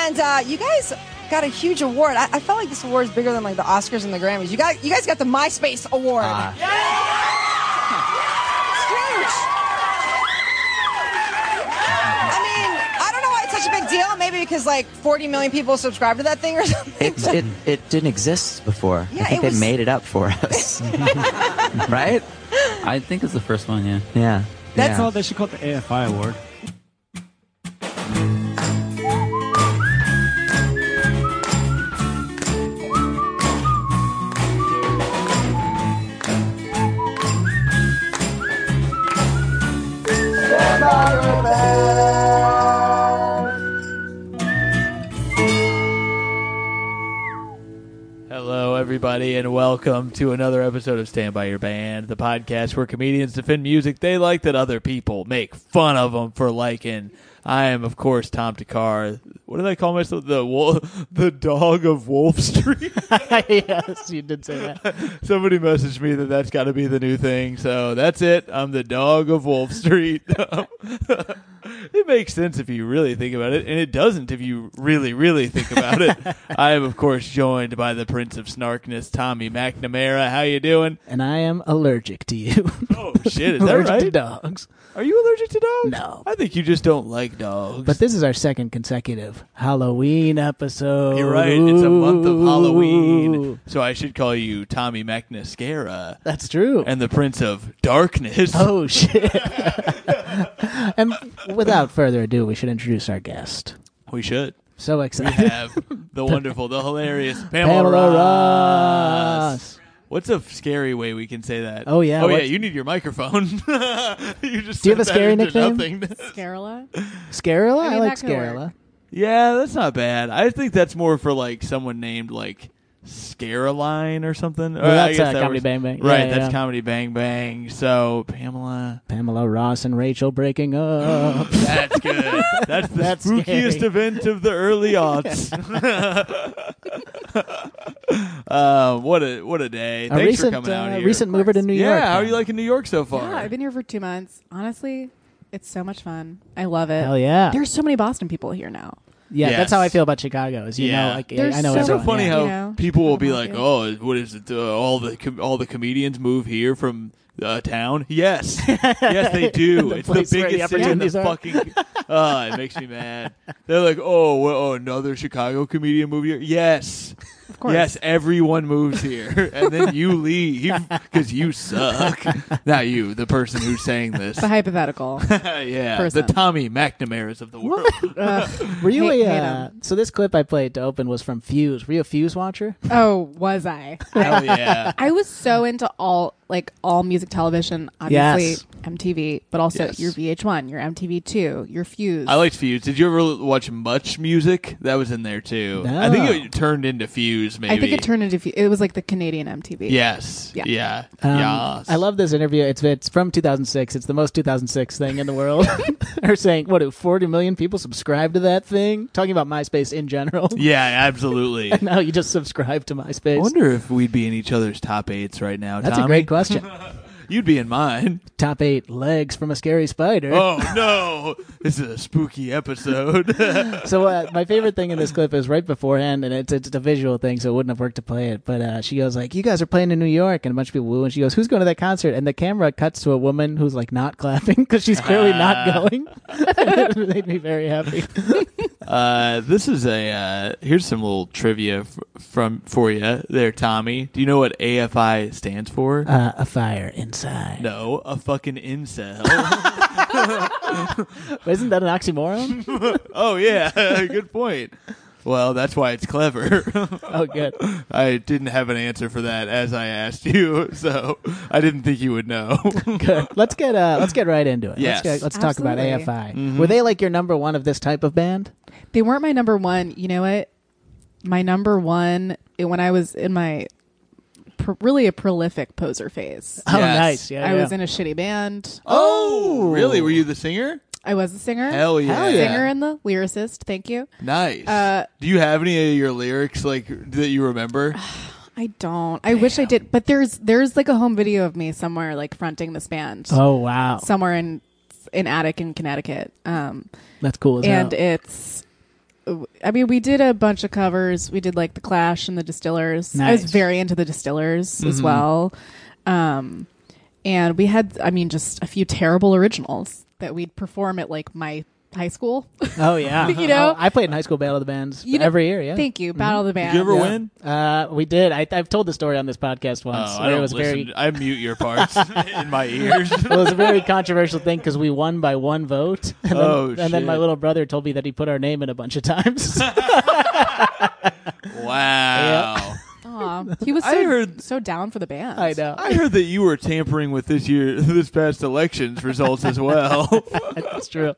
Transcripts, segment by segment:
And you guys got a huge award. I felt like this award is bigger than like the Oscars and the Grammys. You guys got the MySpace award. It's huge. I mean, I don't know why it's such a big deal. Maybe because like 40 million people subscribe to that thing or something. It didn't exist before. Yeah, I think they made it up for us. Right? I think it's the first one, yeah. Yeah. That's Well, they should call it the AFI award. Hello, everybody, and welcome to another episode of Stand By Your Band, the podcast where comedians defend music they like that other people make fun of them for liking. I am, of course, Tom Takar. What did I call myself? The dog of Wolf Street? Yes, you did say that. Somebody messaged me that that's got to be the new thing, so that's it. I'm the dog of Wolf Street. It makes sense if you really think about it, and it doesn't if you really, really think about it. I am, of course, joined by the Prince of Snarkness, Tommy McNamara. How you doing? And I am allergic to you. Oh, shit, is that Allergic right? to dogs. Are you allergic to dogs? No. I think you just don't like dogs. But this is our second consecutive Halloween episode. You're right. It's a month of Halloween. So I should call you Tommy McNascara. That's true. And the Prince of Darkness. Oh, shit. And without further ado, we should introduce our guest. We should. So We excited. have the wonderful, the hilarious Pamela Pamela Ross. What's a scary way we can say that? Oh, yeah. Oh, yeah, What's- you need your microphone. You just Do you have a said scary that into nickname? nothing. Scarilla? Scarilla? I I mean, like that could work. Scarilla. Yeah, that's not bad. I think that's more for like someone named like Scareline or something. Well, Or I that's guess that Comedy was- Bang Bang. Right, Yeah, that's yeah. Comedy Bang Bang. So Pamela, Pamela Ross and Rachel breaking up. that's good. That's the That's spookiest scary. event of the early aughts. What a day! A Thanks recent, for coming out here. recent mover to New York. Yeah, how are you liking New York so far? Yeah, I've been here for 2 months. Honestly, it's so much fun. I love it. Hell yeah. There's so many Boston people here now. Yeah, Yes. that's how I feel about Chicago. Is you Yeah. know, like There's I know so It's so everyone. funny yeah. how You know, people will be Chicago like, "Oh, what is it? All the comedians move here from town." Yes, yes, they do. The It's the place where the biggest city in the opportunities are. fucking. It makes me mad. They're like, "Oh, another Chicago comedian move here." Yes, Of course. yes, everyone moves here, and then you leave because you suck. Not you, the person who's saying this. It's a hypothetical. Yeah, person. the Tommy McNamara's of the world. Ugh. Were you Hate a? 'em. So this clip I played to open was from Fuse. Were you a Fuse watcher? Oh, was I? Hell yeah. I was so into all music television, obviously Yes. MTV, but also Yes. your VH1, your MTV2, your Fuse. I liked Fuse. Did you ever watch Much Music? That was in there too. No. I think it turned into Fuse. Maybe I think it turned into it was like the Canadian MTV. Yes. Yeah. Yeah. Yes. I love this interview. It's from 2006. It's the most 2006 thing in the world. They're saying, what, do 40 million people subscribe to that thing? Talking about MySpace in general. Yeah, absolutely. And now you just subscribe to MySpace. I wonder if we'd be in each other's top eights right now. That's Tommy. a great question. You'd be in mine. Top 8 legs from a scary spider. Oh no! This is a spooky episode. So my favorite thing in this clip is right beforehand, and it's a visual thing, so it wouldn't have worked to play it. But she goes like, "You guys are playing in New York," and a bunch of people woo. And she goes, "Who's going to that concert?" And the camera cuts to a woman who's like not clapping because she's clearly not going. It made me very happy. This is here's some little trivia for you there, Tommy. Do you know what AFI stands for? A fire inside. No, a fucking incel. Isn't that an oxymoron? Oh yeah, good point. Well, that's why it's clever. Oh, good. I didn't have an answer for that as I asked you, so I didn't think you would know. Good. Let's get right into it. Yes. Let's talk about Absolutely. AFI. Mhm. Were they like your number one of this type of band? They weren't my number one. You know what? My number one when I was in my really a prolific poser phase. Oh, Yes. nice. Yeah, I yeah. was in a shitty band. Oh, really? Were you the singer? I was a singer. Hell yeah. Hell yeah. Singer and the lyricist. Thank you. Nice. Do you have any of your lyrics like that you remember? I don't. I wish I did, but there's like a home video of me somewhere like fronting this band. Oh, wow. Somewhere in attic in Connecticut. That's cool as And hell. it's I mean, we did a bunch of covers. We did like the Clash and the Distillers. I was Nice. very into the Distillers as well. And we had, I mean, just a few terrible originals that we'd perform at like my high school. Oh yeah, You know? I played in high school Battle of the Bands You know- every year. Yeah, Thank you, Battle of the Band. Did you ever win? we did. I've told the story on this podcast once. Oh, where I don't it was listen. very. I mute your parts in my ears. It was a very controversial thing because we won by one vote, and then, and then my shit. little brother told me that he put our name in a bunch of times. Wow. Aw, he was I heard- so down for the band. I know. I heard that you were tampering with this past election's results as well. That's true.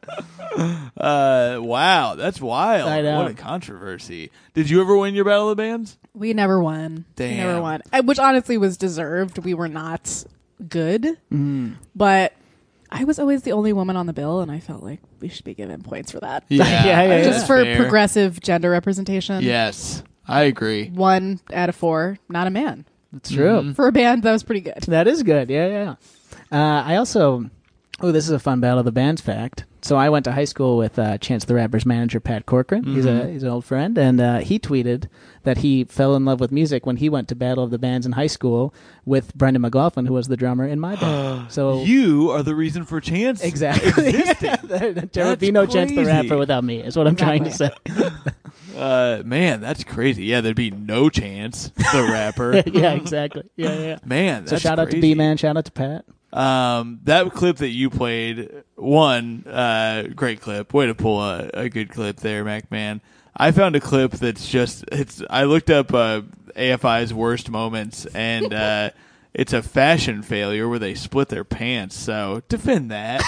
Wow, that's wild. I know. What a controversy. Did you ever win your Battle of the Bands? We never won. Damn. We never won. Which honestly was deserved. We were not good. But I was always the only woman on the bill, and I felt like we should be given points for that. Yeah, Just that's for fair. progressive gender representation. Yes, I agree. 1 out of 4, not a man. That's true. For a band, that was pretty good. That is good. Yeah. I also. Oh, this is a fun Battle of the Bands fact. So I went to high school with Chance the Rapper's manager, Pat Corcoran. He's an old friend, and he tweeted that he fell in love with music when he went to Battle of the Bands in high school with Brendan McLaughlin, who was the drummer in my band. So You are the reason for Chance exactly, there would be no Chance the crazy. Rapper without me. Is what I'm trying to say. Man, that's crazy. Yeah, there'd be no Chance, the rapper. Yeah, exactly. Yeah. Man, So that's shout out to crazy. B-Man. Shout out to Pat. That clip that you played, great clip. Way to pull a good clip there, Mac Man. I found a clip that's I looked up AFI's worst moments, and it's a fashion failure where they split their pants. So defend that.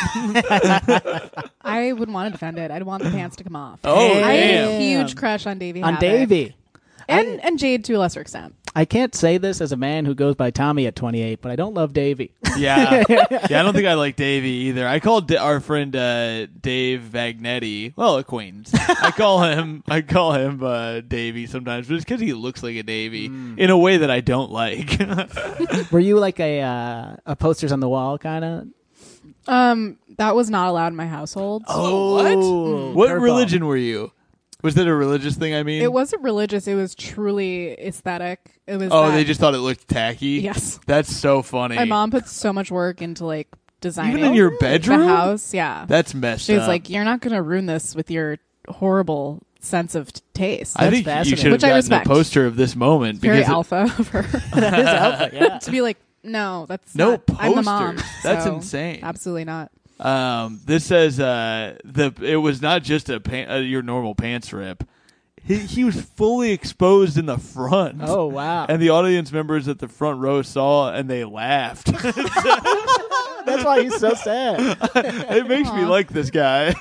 I wouldn't want to defend it. I'd want the pants to come off. Oh, I had damn. a huge crush on Davey On Havoc. Davey. And Jade to a lesser extent. I can't say this as a man who goes by Tommy at 28, but I don't love Davey. Yeah. I don't think I like Davey either. I called our friend Dave Vagnetti, well, acquaintance. I call him Davey sometimes, but it's because he looks like a Davey in a way that I don't like. Were you like a posters on the wall kind of? That was not allowed in my household. Oh, what curveball. religion were you? Was that a religious thing? I mean, It wasn't religious. It was truly aesthetic. It was. Oh, that- they just thought it looked tacky. Yes. That's so funny. My mom put so much work into like designing Even in your bedroom? the house. Yeah, That's messed she was up. like, "You're not going to ruin this with your horrible sense of taste." I think you fascinating. should have Which I gotten a respect. poster of this moment Very because alpha of her That is alpha, yeah. to be like, "No, that's No not, I'm the mom." posters. That's So, insane. Absolutely not. This says it was not just your normal pants rip. He was fully exposed in the front. Oh, wow. And the audience members at the front row saw and they laughed. That's why he's so sad. It makes me like this guy.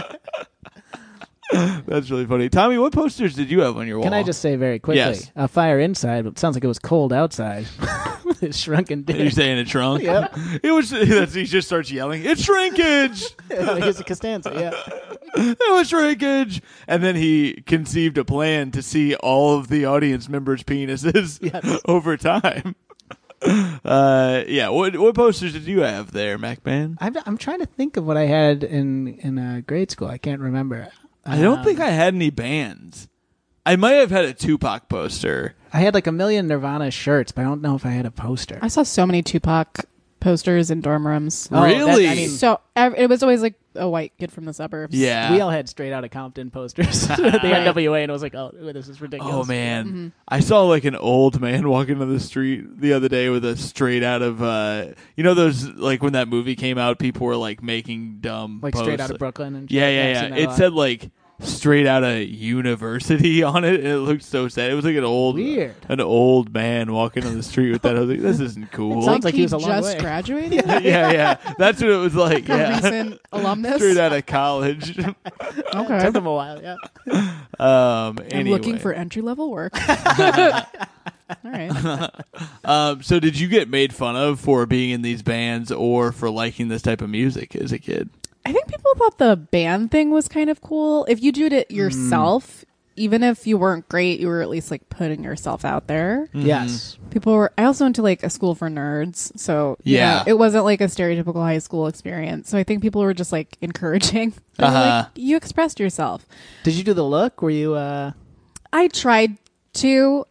That's really funny. Tommy, what posters did you have on your wall? Can I just say very quickly? Yes. A fire inside, but it sounds like it was cold outside. With his shrunken You're dick. saying it shrunk? Yep. He just starts yelling, "It's shrinkage! Here's a Costanza, yeah. It was shrinkage!" And then he conceived a plan to see all of the audience members' penises Yes. over time. Yeah. What posters did you have there, MacMan? I'm trying to think of what I had in grade school. I can't remember. I don't think I had any bands. I might have had a Tupac poster. I had like a million Nirvana shirts, but I don't know if I had a poster. I saw so many Tupac posters in dorm rooms. Oh, that- Really? I mean, So it was always like a white kid from the suburbs. Yeah. we all had Straight Outta Compton posters at the NWA, and I was like, oh, this is ridiculous. Oh man, I saw like an old man walking down the street the other day with a straight out of those, like when that movie came out, people were like making dumb Like posts. Straight Outta Brooklyn and shit. Yeah, I've yeah. seen that a It lot. said like straight out of university on it, and it looked so sad. It was like Weird. an old man walking on the street with that. I was like, this isn't cool. Sounds like he he was a long just way. graduated. yeah. That's what it was like. A Yeah, recent alumnus. straight out of college. Okay. Took him a while, yeah. I'm Anyway. looking for entry level work. All right. So did you get made fun of for being in these bands or for liking this type of music as a kid? I think people thought the band thing was kind of cool. If you do it yourself, even if you weren't great, you were at least like putting yourself out there. Yes. People were. I also went to like a school for nerds, so you Yeah. know, it wasn't like a stereotypical high school experience. So I think people were just like encouraging. They were like, you expressed yourself. Did you do the look? Were you? I tried to.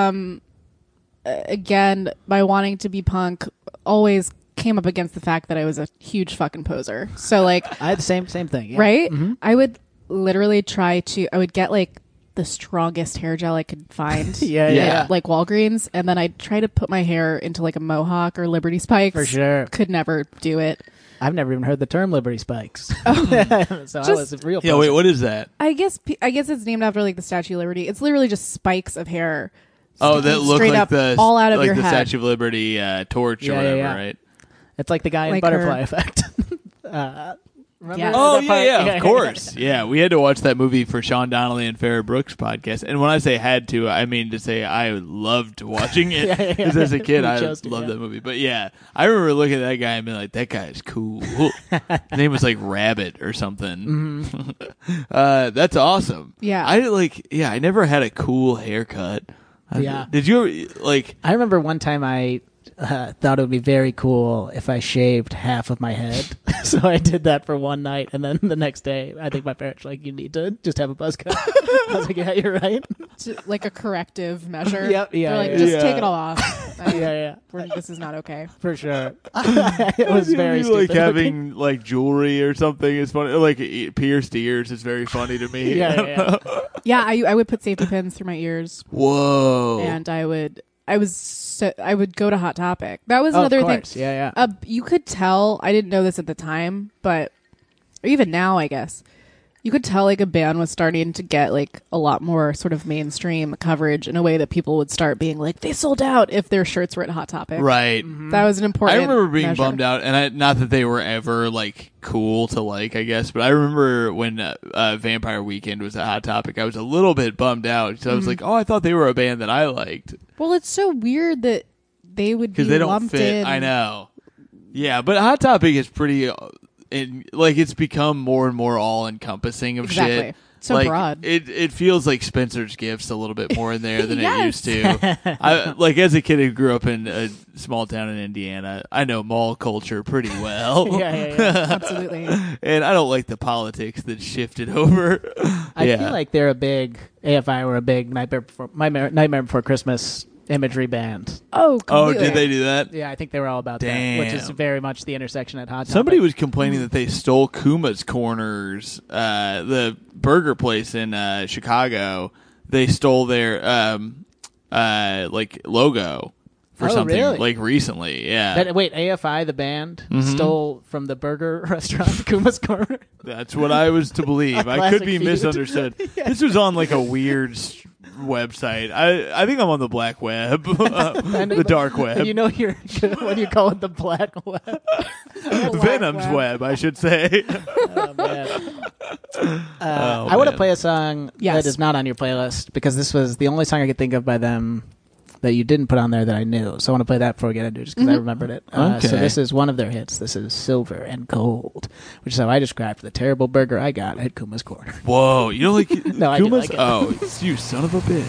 Again, by wanting to be punk, always came up against the fact that I was a huge fucking poser. So like, I had the same thing. Yeah. right? I would literally try to. I would get like the strongest hair gel I could find. Yeah. At, like Walgreens, and then I'd try to put my hair into like a mohawk or Liberty Spikes. For sure. Could never do it. I've never even heard the term Liberty Spikes. So I was a real. Yeah, wait, what is that? I guess it's named after like the Statue of Liberty. It's literally just spikes of hair. Oh, that sticking look straight like up the all out of like your the head. Statue of Liberty torch or Yeah, whatever, yeah. right? It's like the guy in Like Butterfly her- Effect. Remember Yes. Oh that part? yeah, of course. Yeah, we had to watch that movie for Sean Donnelly and Farrah Brooks podcast. And when I say had to, I mean to say I loved watching it. Yeah. Because as a kid, We I chose to, loved yeah. that movie. But yeah, I remember looking at that guy and being like, "That guy is cool." His name was like Rabbit or something. That's awesome. Yeah. I never had a cool haircut. Yeah. Did you ever like? I remember one time I thought it would be very cool if I shaved half of my head. So I did that for one night, and then the next day, I think my parents were like, "You need to just have a buzz cut." I was like, "Yeah, you're right." Like a corrective measure. Yep, yeah, They're like, yeah. just Yeah. take it all off. Yeah. This is not okay. For sure. It was very You like stupid. having like jewelry or something is funny. Like pierced ears is very funny to me. Yeah. Yeah, I would put safety pins through my ears, Whoa. and I would go to Hot Topic. That was Oh, another of thing. course. Yeah. You could tell. I didn't know this at the time, but or even now, I guess you could tell like a band was starting to get like a lot more sort of mainstream coverage in a way that people would start being like, they sold out if their shirts were at Hot Topic. Right. That was an I important. remember being measure. bummed out, and not that they were ever like cool to like, I guess, but I remember when Vampire Weekend was a Hot Topic, I was a little bit bummed out. So I was like, oh, I thought they were a band that I liked Well, it's so weird that they would be because they don't lumped fit. in. I know. Yeah, but Hot Topic is pretty. It's become more and more all encompassing of Exactly. shit. So like, broad. It feels like Spencer's Gifts a little bit more in there than Yes. it used to. Like as a kid who grew up in a small town in Indiana, I know mall culture pretty well. Yeah. Absolutely. And I don't like the politics that shifted over. I feel like they're a big AFI were a big Nightmare Before Christmas imagery band. Oh, Oh, completely. did they do that? Yeah, I think they were all about that, which is Damn. very much the intersection at Hot Topic. Somebody was complaining that they stole Kuma's Corners, the burger place in Chicago. They stole their like logo for Oh, something really? like recently. Yeah, Wait, AFI the band Mm-hmm. stole from the burger restaurant Kuma's Corner. that's what I was to believe. I classic could be feud. misunderstood. This was on like a weird website. I think I'm on the black web, the dark web. And you know your what do you call it? The black web. Venom's web, I should say. Oh, man. Oh, I want to man. play a song Yes. that is not on your playlist because this was the only song I could think of by them that you didn't put on there that I knew. So I want to play that before we get into it just because I remembered it. Okay. So this is one of their hits. This is Silver and Gold, which is how I described the terrible burger I got at Kuma's Corner. Whoa, you don't like No, I do Kuma's? like it. Oh, you son of a bitch.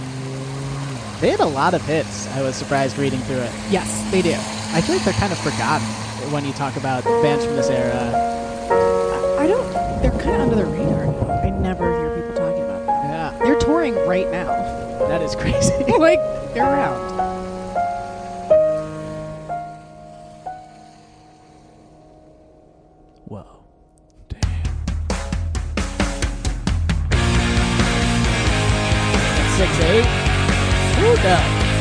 They had a lot of hits. I was surprised reading through it. Yes, they do. I feel like they're kind of forgotten when you talk about bands from this era. I don't. They're kind of under the radar. I never hear people talking about them. Yeah, They're touring right now. that is crazy. Like they're around. Whoa. 6'8". Woo, no.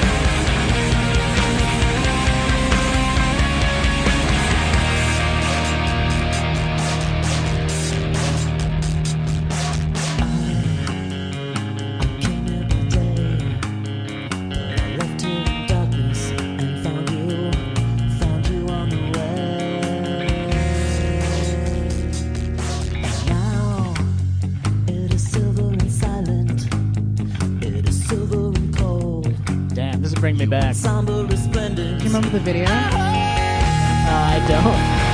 Damn, this is bringing me back. Do you remember the video? I don't.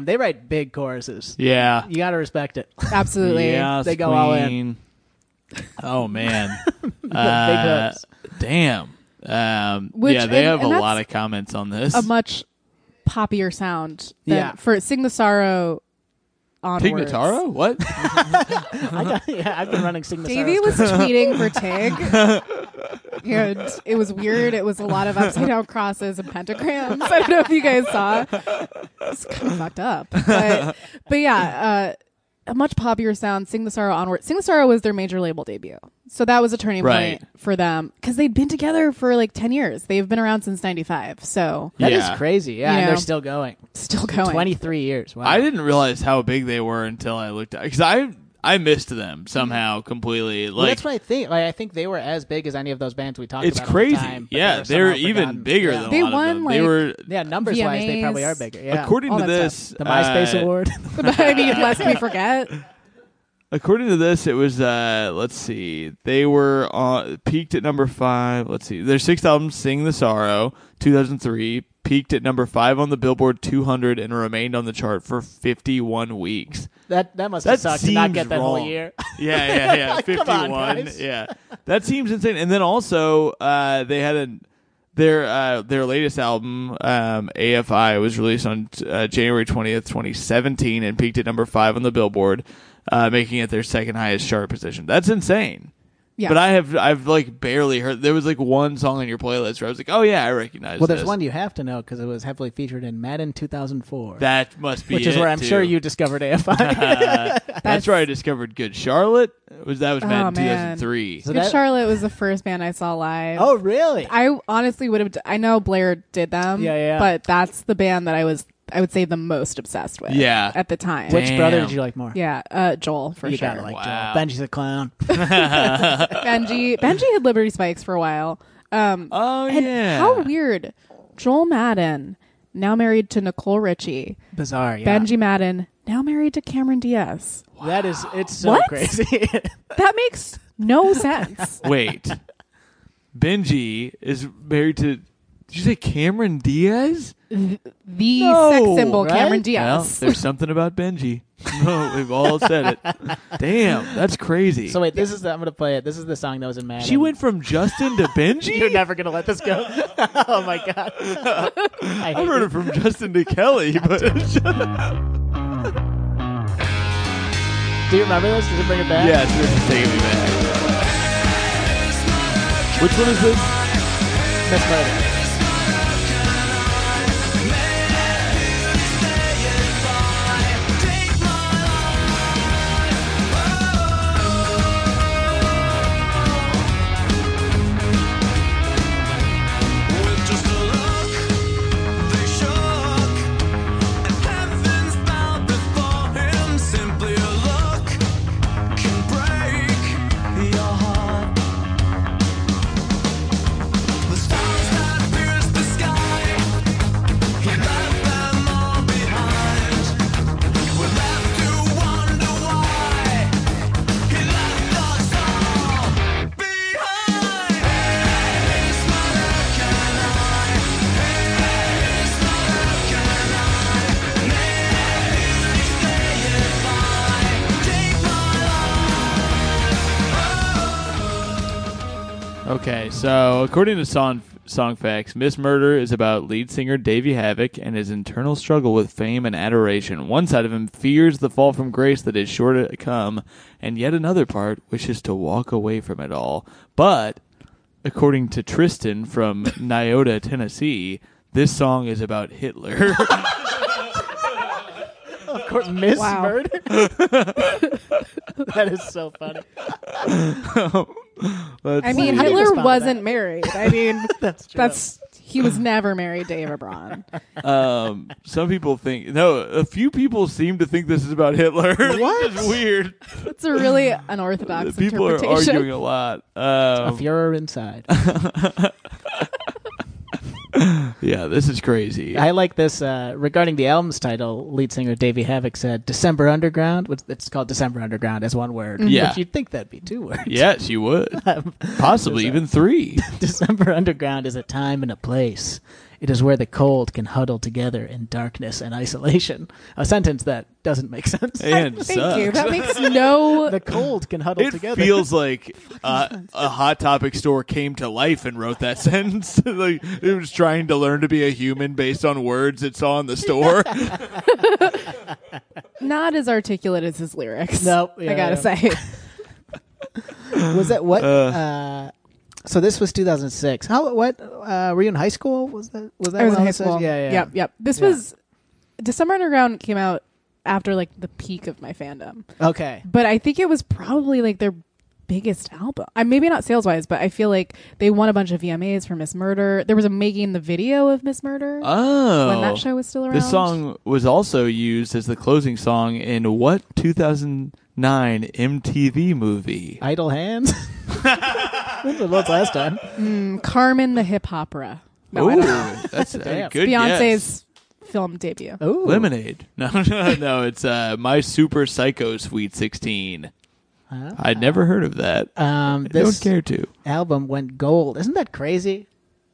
Damn, they write big choruses. Yeah. You got to respect it. Absolutely. Yeah, They go all in. Oh man. Big hooks. Damn. Which- yeah, they have and a that's lot of comments on this. A much poppier sound than Yeah. for Sing the Sorrow onwards. Tignataro? What? I've been running Sing the Davey Sorrows. was tweeting for Tig, and it was weird. It was a lot of upside down crosses and pentagrams. I don't know if you guys saw. It's kind of fucked up, but yeah, a much poppier sound. Sing the Sorrow onward. Sing the Sorrow was their major label debut, so that was a turning Right. point for them because they'd been together for like 10 years. They've been around since '95, so That is Yeah. crazy. Yeah, You and know. they're still going. still going. 23 years. Wow. I didn't realize how big they were until I looked at because I missed them somehow completely. Well, Like that's what I think. Like, I think they were as big as any of those bands we talked it's about. crazy. At the time, but Yeah, they were they're somehow even forgotten. bigger Yeah. than They a lot won, of them. like, They were Yeah, numbers wise, they probably are VMAs. bigger. Yeah. according all to that this stuff. The MySpace Award. I mean, lest we forget. According to this, it was let's see, they were peaked at number 5. Let's see, their 6th album, "Sing the Sorrow," 2003, peaked at number 5 on the Billboard 200 and remained on the chart for 51 weeks. That must That have sucked to not seems get that whole wrong. year. Yeah, Come 51. on, guys. Yeah, that seems insane. And then also, they had their latest album, AFI, was released on January 20th, 2017, and peaked at number 5 on the Billboard, making it their second highest chart position. That's insane. Yeah. But I've like barely heard. There was like one song on your playlist where I was like, oh yeah, I recognize. Well, there's this. one you have to know because it was heavily featured in Madden 2004. That must be which is it, where I'm too. sure you discovered AFI. That's where I discovered Good Charlotte. That was Madden man. 2003. So Good that- Charlotte was the first band I saw live. Oh, really? I honestly would have. I know Blair did them. Yeah. But that's the band that I would say the most obsessed with. Yeah. At the time. Which Damn. brother did you like more? Yeah. Joel for You sure. gotta like Wow. Joel. Benji's a clown. Benji had Liberty Spikes for a while. Oh And yeah. how weird. Joel Madden, now married to Nicole Richie. Bizarre. Yeah. Benji Madden, now married to Cameron Diaz. That is. It's so What? crazy. That makes no sense. Wait. Benji is married to. Did you say Cameron Diaz? The No, sex symbol, right? Cameron Well, Diaz. there's something about Benji. No, we've all said it. Damn, that's crazy. So wait, this is I'm gonna play it. This is the song that was in Madden. she went from Justin to Benji? You're never gonna let this go. Oh my god. I I've heard it from Justin to Kelly, but Do you remember this? Does it bring it back? yes, this is taking me back. Which one is this? Miss Murder. Okay, so according to Songfacts, Miss Murder is about lead singer Davey Havok and his internal struggle with fame and adoration. One side of him fears the fall from grace that is sure to come, and yet another part wishes to walk away from it all. But, according to Tristan from Nyota, Tennessee, this song is about Hitler. Miss Wow. Murder. That is so funny. Let's I mean, see. How do you Hitler respond to wasn't married. I mean, That's true. he was never married to Eva Braun. Some people think a few people seem to think this is about Hitler. What? Which is weird. It's a really unorthodox People are interpretation. arguing a lot. a Fuhrer inside. Yeah, this is crazy. I like this regarding the album's title. Lead singer Davey Havok said, "December Underground." It's called December Underground as one word. Yeah. But you'd think that'd be two words. Yes, you would. Possibly even 3. December Underground is a time and a place. It is where the cold can huddle together in darkness and isolation. A sentence that doesn't make sense. And Thank sucks. you. That makes no. The cold can huddle It together. feels like a Hot Topic store came to life and wrote that sentence. Like it was trying to learn to be a human based on words it saw in the store. Not as articulate as his lyrics. Nope, I yeah, gotta yeah. say. Was that what? So this was 2006. What? Were you in high school? Was that? I was in when high school. Yeah. Yep. This Yeah. was December Underground came out after like the peak of my fandom, Okay. but I think it was probably like their biggest album. Maybe not sales wise, but I feel like they won a bunch of VMAs for Miss Murder. There was a making the video of Miss Murder Oh. when that show was still around. This song was also used as the closing song in what 2009 MTV movie? Idle Hands. When's the last time? Carmen the Hip Opera. No, I Ooh, don't know. that's a Damn. good guess. Beyonce's film debut. Ooh. Lemonade. No, it's My Super Psycho Sweet 16. I'd never heard of that. I This don't care to. album went gold. Isn't that crazy?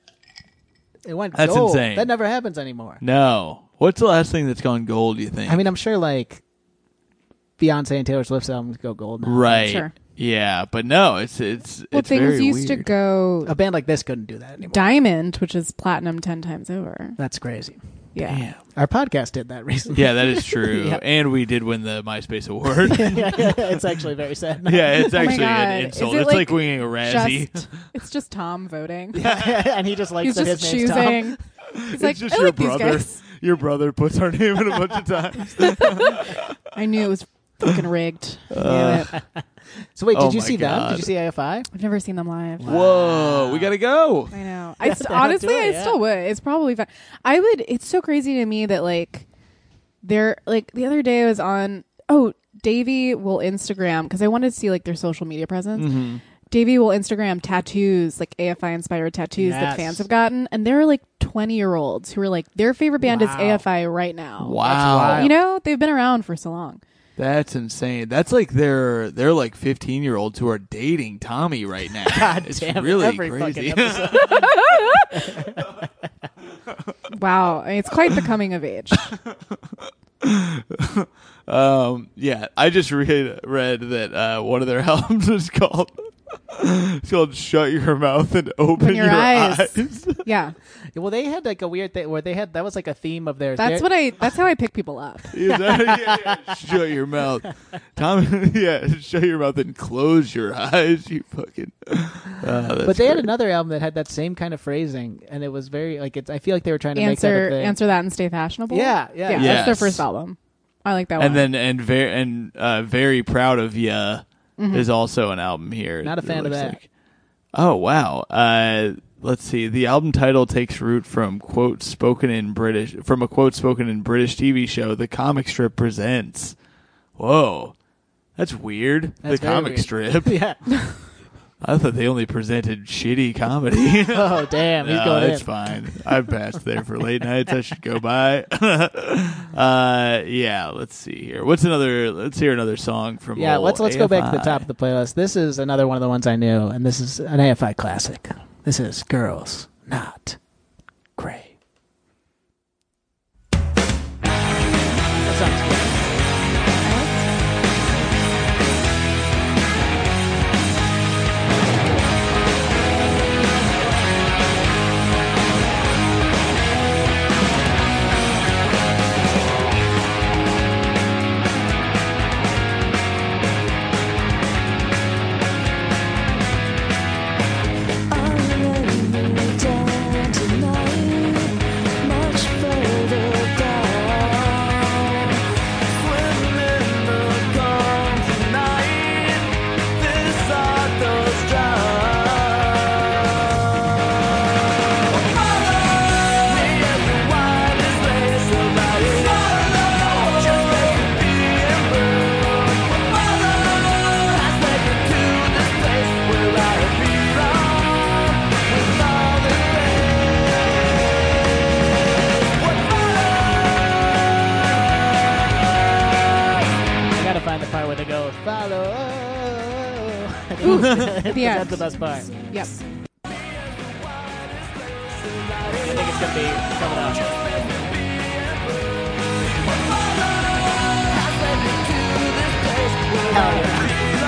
It went That's gold. insane. That never happens anymore. No. What's the last thing that's gone gold, you think? I mean, I'm sure like Beyonce and Taylor Swift's albums go gold now. right. Sure. Yeah, but no, it's Well, it's things very used to weird. go A band like this couldn't do that anymore. diamond, which is platinum 10 times over. That's crazy. Yeah. Damn. Our podcast did that recently. Yeah, that is true. Yeah. And we did win the MySpace award. It's actually very sad. Yeah, it's Oh my actually God. an insult. Is it It's like winning a Razzie. It's just Tom voting. And he just likes He's that just his name's Tom. choosing. He's like, just I your like these brother. guys. Your brother puts our name in a bunch of times. I knew it was fucking rigged. Damn it. So wait, Oh did you my see them? God. Did you see AFI? I've never seen them live. Whoa, we gotta go. I know. Yeah, Honestly, do it, I yeah. still would. It's probably fun. I would. It's so crazy to me that like they're like the other day I was on. Oh, Davey will Instagram because I wanted to see like their social media presence. Mm-hmm. Davey will Instagram tattoos, like AFI inspired tattoos Yes. that fans have gotten, and they're like 20-year-olds who are like their favorite band is Wow. AFI right now. Wow. wild. You know, they've been around for so long. That's insane. That's like they're like 15-year-olds who are dating Tommy right now. God it's damn it, really every crazy. fucking episode. Wow, I mean, it's quite the coming of age. Yeah, I just read that one of their albums is called "Shut Your Mouth and Open Your Your Eyes." Eyes." Yeah, Well, they had like a weird thing where they had that was like a theme of theirs. that's how I pick people up. Yeah. Shut your mouth, Tom. Yeah, shut your mouth and close your eyes. You fucking. But they had another album that had that same kind of phrasing, and it was very like it's. I feel like they were trying to make that a thing. Answer that and stay fashionable. Yeah. That's Yes. their first album. I like that one. And then very proud of ya is also an album here. Not a it fan of looks that. like. Oh wow. Let's see. The album title takes root from a quote spoken in British TV show, The Comic Strip Presents. Whoa, that's weird. That's the very comic weird. strip. Yeah. I thought they only presented shitty comedy. Oh damn, he's No, going it's in. fine. I've passed there for late nights. I should go by. Yeah, let's see here. Let's hear another song from Yeah, old let's go back to the AFI. top of the playlist. This is another one of the ones I knew, and this is an AFI classic. This is Girls Not Gray. That sounds good. I gotta find the part where they go follow. Ooh, the That's end. the best part. Yep. I think it's gonna be coming up. Hell yeah.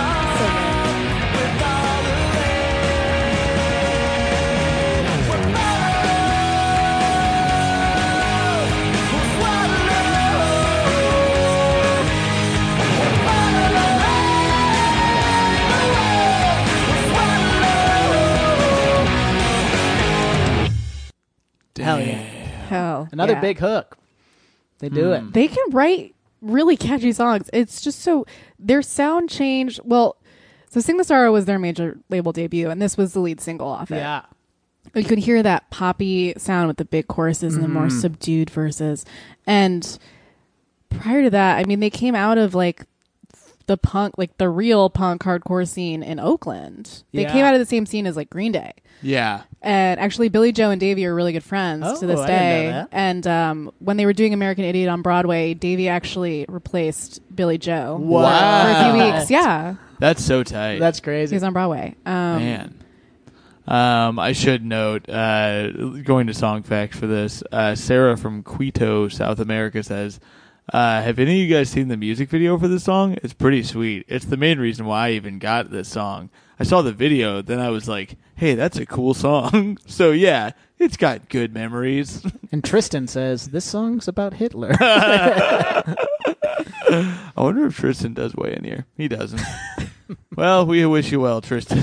Hell yeah. Hell, Another yeah. big hook. They do it. They can write really catchy songs. It's just so their sound changed. Well, so Sing the Sorrow was their major label debut, and this was the lead single off it. Yeah. You could hear that poppy sound with the big choruses and the more subdued verses. And prior to that, I mean, they came out of like the punk, like the real punk hardcore scene in Oakland. They Yeah. came out of the same scene as like Green Day. Yeah. And actually, Billy Joe and Davey are really good friends to this Oh, I day. didn't know that. And when they were doing American Idiot on Broadway, Davey actually replaced Billy Joe Wow. for a few weeks. Yeah, That's so tight. That's he crazy. was on Broadway. Man. I should note, going to song facts for this, Sarah from Quito, South America says, have any of you guys seen the music video for this song? It's pretty sweet. It's the main reason why I even got this song. I saw the video, then I was like, hey, that's a cool song. So yeah, it's got good memories. And Tristan says, this song's about Hitler. I wonder if Tristan does weigh in here. He doesn't. Well, we wish you well, Tristan.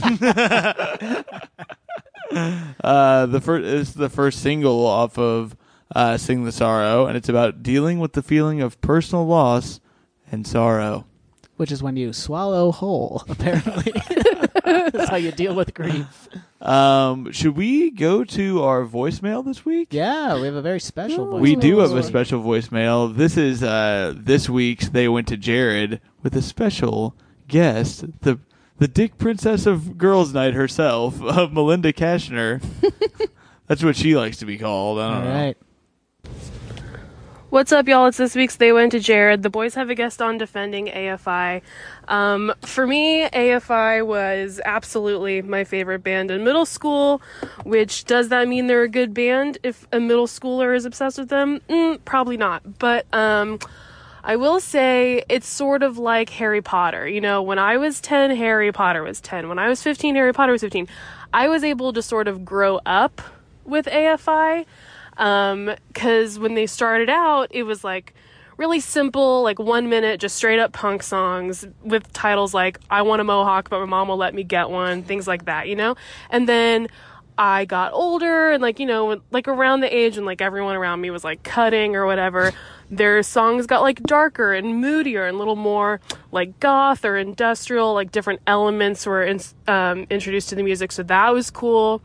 It's the first single off of Sing the Sorrow, and it's about dealing with the feeling of personal loss and sorrow. Which is when you swallow whole, apparently. That's how you deal with grief. Should we go to our voicemail this week? Yeah, we have a very special voice. We do have a special voicemail. This is this week's They Went to Jared with a special guest, the Dick Princess of Girls Night herself, Melinda Kashner. That's what she likes to be called. I don't All know. right. What's up, y'all? It's this week's They Went to Jared. The boys have a guest on defending AFI. For me, AFI was absolutely my favorite band in middle school, which does that mean they're a good band if a middle schooler is obsessed with them? Probably not. But I will say it's sort of like Harry Potter. You know, when I was 10, Harry Potter was 10. When I was 15, Harry Potter was 15. I was able to sort of grow up with AFI. Cause when they started out, it was like really simple, like 1 minute, just straight up punk songs with titles like I Want a Mohawk, but my mom will let me get one, things like that, you know? And then I got older and like, you know, like around the age when like everyone around me was like cutting or whatever, their songs got like darker and moodier and a little more like goth or industrial, like different elements were introduced to the music. So that was cool.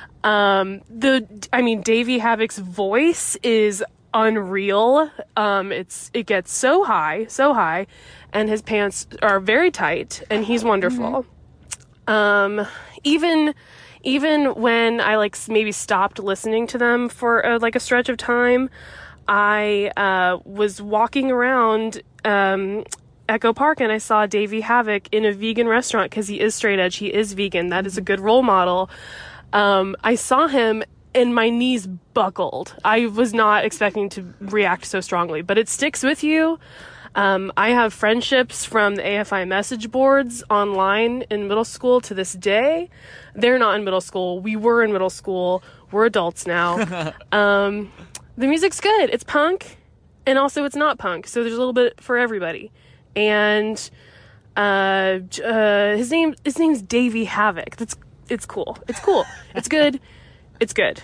Davey Havok's voice is unreal. It gets so high, and his pants are very tight, and he's wonderful. Even when I like maybe stopped listening to them for a stretch of time, I was walking around Echo Park and I saw Davey Havok in a vegan restaurant because he is straight edge. He is vegan. That is a good role model. I saw him and my knees buckled. I was not expecting to react so strongly, but it sticks with you. I have friendships from the AFI message boards online in middle school to this day. They're not in middle school. We were in middle school. We're adults now. The music's good. It's punk, and also it's not punk. So there's a little bit for everybody. And his name's Davey Havok. It's cool. It's cool. It's good. It's good.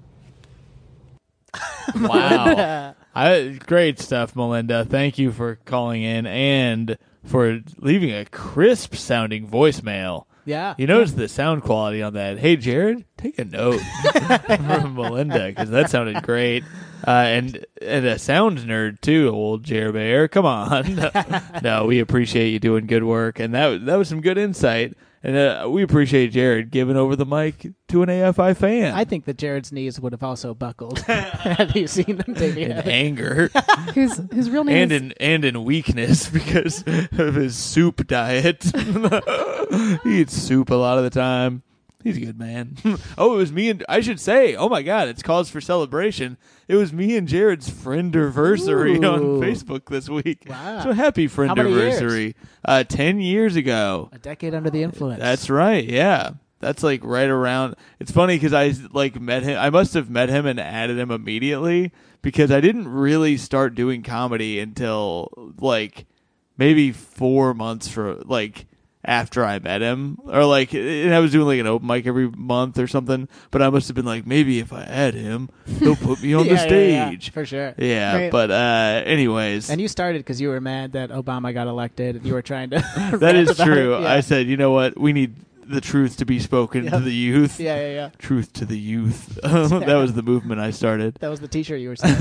Wow. Great stuff, Melinda. Thank you for calling in and for leaving a crisp sounding voicemail. Yeah. You notice the sound quality on that. Hey, Jared, take a note from Melinda because that sounded great. And a sound nerd too, old Jer Bear. Come on. No, we appreciate you doing good work. And that was some good insight. And we appreciate Jared giving over the mic to an AFI fan. I think that Jared's knees would have also buckled had you seen them. in anger His real name is... and in weakness because of his soup diet. He eats soup a lot of the time. He's a good man. Oh, it was me and I should say, oh my God, it's cause for celebration. It was me and Jared's friendiversary on Ooh. Facebook this week. Wow. So happy How many years? friendiversary. 10 years ago. A decade under the influence. That's right. Yeah. That's like right around. It's funny because I like met him. I must have met him and added him immediately because I didn't really start doing comedy until like maybe 4 months after I met him, or like, and I was doing like an open mic every month or something. But I must have been like, maybe if I add him, he'll put me on the stage for sure. Yeah, Right. but anyways, And you started because you were mad that Obama got elected, and you were trying to. that rant is about true. it. Yeah. I said, you know what? We need the truth to be spoken to the youth. Yeah. Truth to the youth. That was the movement I started. That was the T-shirt you were saying.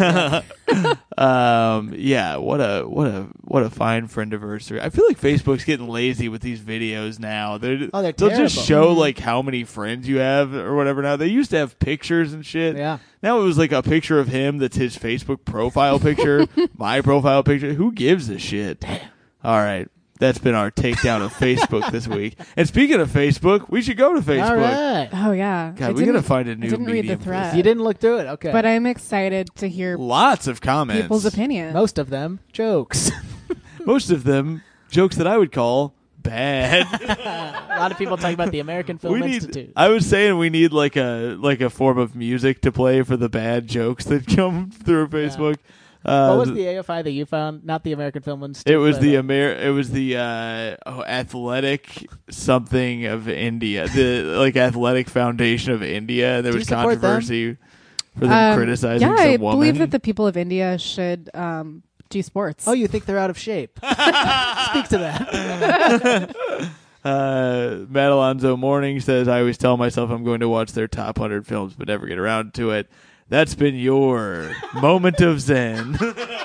Yeah. What a fine friendiversary. I feel like Facebook's getting lazy with these videos now. They'll just terrible. show like how many friends you have or whatever. Now they used to have pictures and shit. Yeah. Now it was like a picture of him that's his Facebook profile picture, my profile picture. Who gives a shit? Damn. All right. That's been our takedown of Facebook this week. And speaking of Facebook, we should go to Facebook. All right. Oh yeah. God, we gotta find a new I didn't read the medium for thread. this. You didn't look through it, okay? But I'm excited to hear Lots of comments. people's opinions. most of them jokes. Most of them jokes that I would call bad. A lot of people talking about the American Film Institute. I was saying we need like a form of music to play for the bad jokes that come through Facebook. What was the AFI that you found? Not the American Film Institute. It was but, the Athletic something of India, the like Athletic Foundation of India. There Do was you support controversy for them criticizing Yeah, some I woman. believe that the people of India should do sports. Oh, you think they're out of shape? Speak to that. Matt Alonzo Morning says, I always tell myself I'm going to watch their top 100 films, but never get around to it. That's been your moment of zen.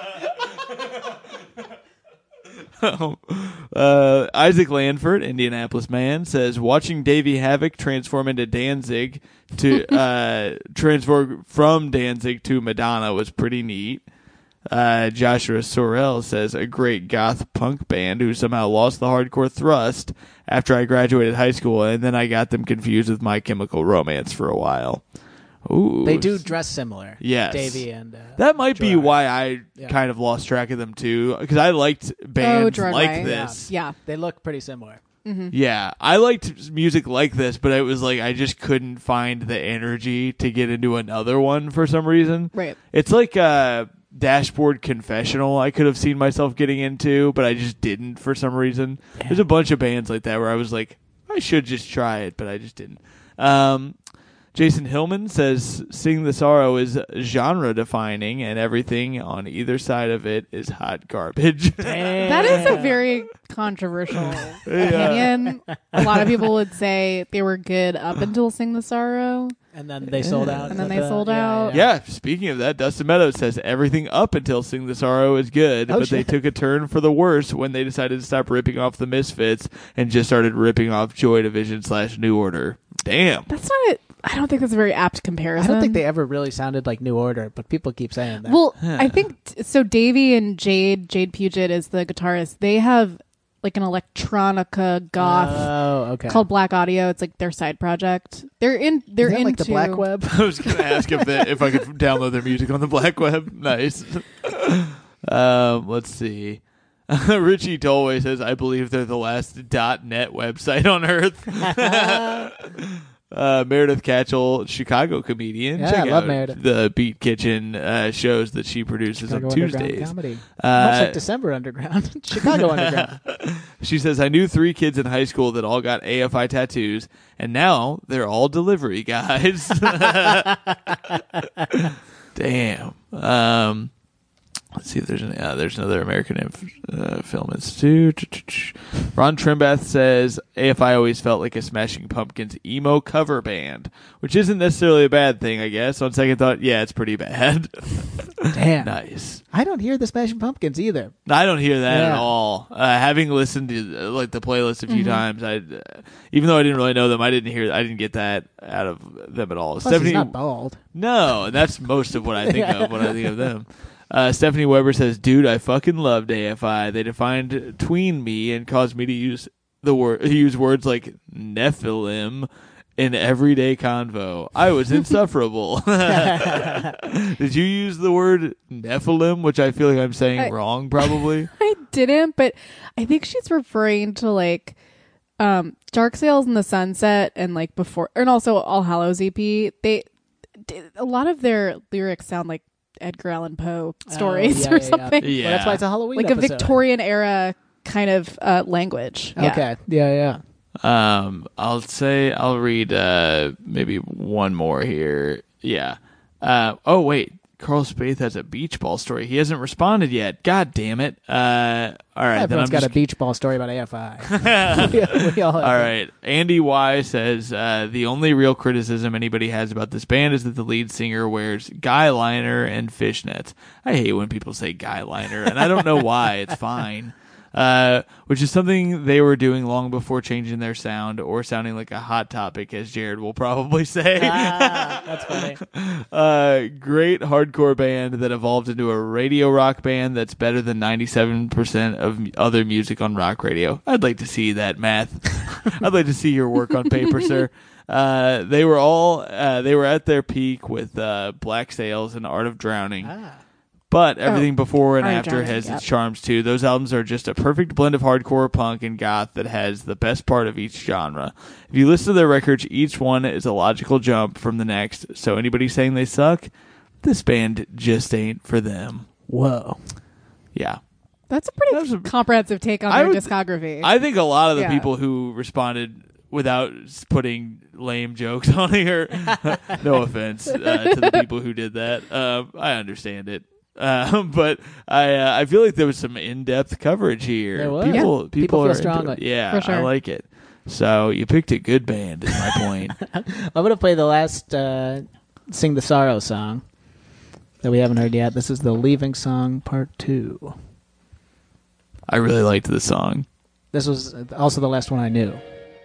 Isaac Lanford, Indianapolis man, says, watching Davey Havoc transform into Danzig to transform from Danzig to Madonna was pretty neat. Joshua Sorrell says, a great goth punk band who somehow lost the hardcore thrust after I graduated high school, and then I got them confused with My Chemical Romance for a while. Ooh. They do dress similar. Yes. Davey and that might be Gerard. why I kind of lost track of them too, because I liked bands Gerard like Way. this. Yeah. they look pretty similar. Yeah, I liked music like this, but it was like I just couldn't find the energy to get into another one for some reason. Right. It's like a Dashboard Confessional I could have seen myself getting into, but I just didn't for some reason. There's a bunch of bands like that where I was like, I should just try it, but I just didn't. Jason Hillman says, Sing the Sorrow is genre defining and everything on either side of it is hot garbage. That is a very controversial opinion. A lot of people would say they were good up until Sing the Sorrow. And then they sold out. And then they sold out. Yeah, speaking of that, Dustin Meadows says everything up until Sing the Sorrow is good, but they took a turn for the worse when they decided to stop ripping off the Misfits and just started ripping off Joy Division / New Order. Damn. That's not it. I don't think that's a very apt comparison. I don't think they ever really sounded like New Order, but people keep saying that. Well, I think so. Davey and Jade Puget is the guitarist. They have like an electronica goth called Black Audio. It's like their side project. They're Is that into like the Black Web. I was going to ask if I could download their music on the Black Web. Nice. Let's see. Richie Tolway says, I believe they're the last .net website on Earth. Meredith Catchell, Chicago comedian. Yeah, Check I love out Meredith. the Beat Kitchen shows that she produces Chicago on Underground Tuesdays. Comedy. Much like December Underground. Chicago Underground. She says, I knew 3 kids in high school that all got AFI tattoos, and now they're all delivery guys. Damn. Let's see if there's another American Film Institute. Ron Trimbath says, AFI always felt like a Smashing Pumpkins emo cover band, which isn't necessarily a bad thing, I guess. On second thought, yeah, it's pretty bad. Damn. Nice. I don't hear the Smashing Pumpkins either. I don't hear that at Yeah. all. Having listened to like the playlist a few times, I even though I didn't really know them, I didn't get that out of them at all. Plus, he's not bald. No, and that's most of what I think of when I think of them. Stephanie Weber says, dude, I fucking loved AFI. They defined tween me and caused me to use words like Nephilim in everyday convo. I was insufferable. Did you use the word Nephilim, which I feel like I'm saying wrong probably? I didn't, but I think she's referring to like Dark Sails in the Sunset and like before, and also All Hallows EP. A lot of their lyrics sound like Edgar Allan Poe stories or something. Yeah. Well, that's why it's a Halloween Like episode. a Victorian era kind of language. Okay. Yeah. I'll read maybe one more here. Yeah. Oh wait, Carl Spaeth has a beach ball story. He hasn't responded yet. God damn it. All right. Everyone's got a beach ball story about AFI. we all have All it. right. Andy Y says the only real criticism anybody has about this band is that the lead singer wears guy liner and fishnets. I hate when people say guy liner, and I don't know why. It's fine. Which is something they were doing long before changing their sound or sounding like a hot topic, as Jared will probably say. That's funny. Great hardcore band that evolved into a radio rock band that's better than 97% of other music on rock radio. I'd like to see that math. I'd like to see your work on paper, sir. They were at their peak with Black Sails and Art of Drowning. But everything before and Art of after Drowning, has yep. its charms too. Those albums are just a perfect blend of hardcore, punk, and goth that has the best part of each genre. If you listen to their records, each one is a logical jump from the next. So anybody saying they suck, this band just ain't for them. Whoa. Yeah. That's a pretty comprehensive take on their discography. I think a lot of the Yeah. people who responded without putting lame jokes on here, no offense to the people who did that. I understand it. But I feel like there was some in-depth coverage here. There was. People People are feel into strongly. it. Yeah, For sure. I like it. So you picked a good band, is my point. I'm going to play the last Sing the Sorrow song that we haven't heard yet. This is the Leaving Song Part 2. I really liked the song. This was also the last one I knew.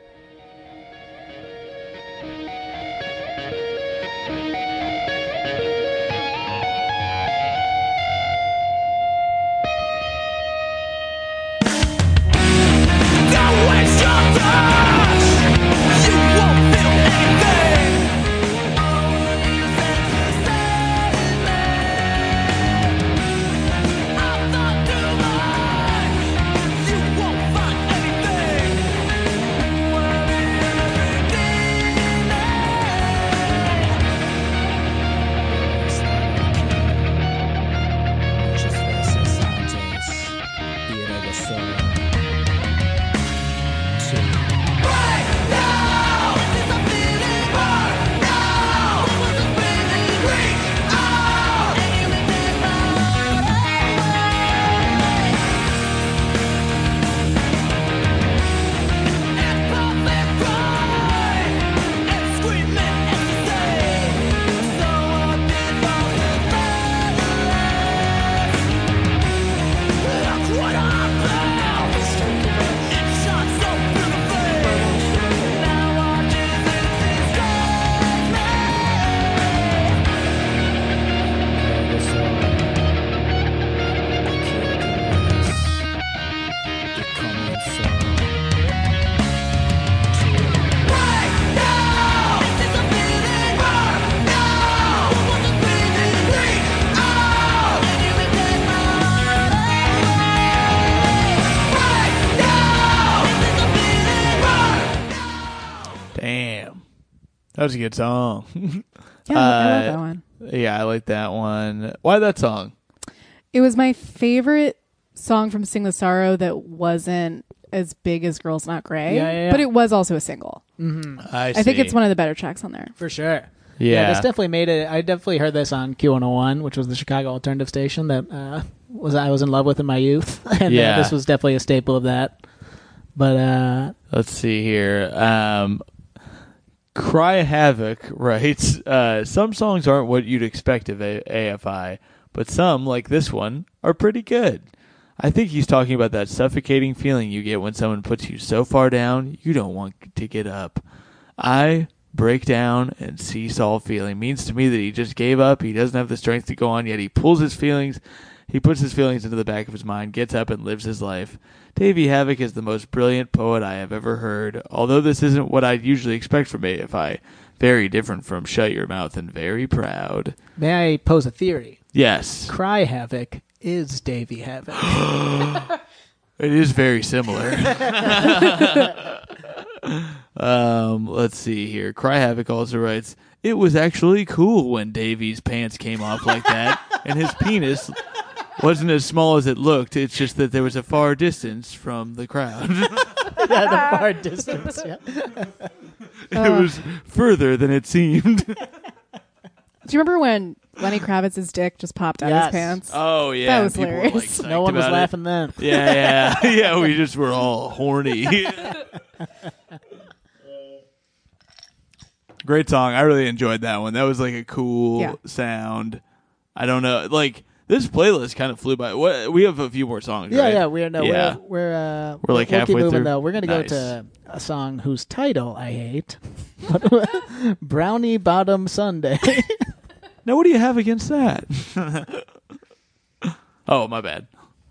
That was a good song. Yeah, I love that one. Yeah, I like that one. Why that song? It was my favorite song from Sing the Sorrow that wasn't as big as Girls Not Grey, Yeah. but it was also a single. I think it's one of the better tracks on there. For sure. Yeah. This definitely made it. I definitely heard this on Q101, which was the Chicago alternative station that I was in love with in my youth. And Yeah. this was definitely a staple of that. But Let's see here. Cry Havoc writes, some songs aren't what you'd expect of AFI, but some, like this one, are pretty good. I think he's talking about that suffocating feeling you get when someone puts you so far down you don't want to get up. I break down and seesaw feeling means to me that he just gave up. He doesn't have the strength to go on, yet he pulls his feelings He puts his feelings into the back of his mind, gets up, and lives his life. Davey Havok is the most brilliant poet I have ever heard, although this isn't what I'd usually expect from AFI. Very different from Shut Your Mouth and very proud. May I pose a theory? Yes. Cry Havoc is Davey Havok. It is very similar. Let's see here. Cry Havoc also writes, it was actually cool when Davey's pants came off like that, and his penis wasn't as small as it looked. It's just that there was a far distance from the crowd. Yeah, the far distance. Yeah. It was further than it seemed. Do you remember when Lenny Kravitz's dick just popped out of Yes. his pants? Oh, yeah. That was people were, hilarious. psyched No one was about it. laughing then. Yeah. Yeah, we just were all horny. Great song. I really enjoyed that one. That was like a cool Yeah. sound. I don't know. Like, this playlist kind of flew by. We have a few more songs, Yeah, right? yeah, we're Yeah. we're We're like we'll halfway keep moving through. though. We're gonna Nice. go to a song whose title I hate, Brownie Bottom Sunday. Now, what do you have against that? Oh, my bad.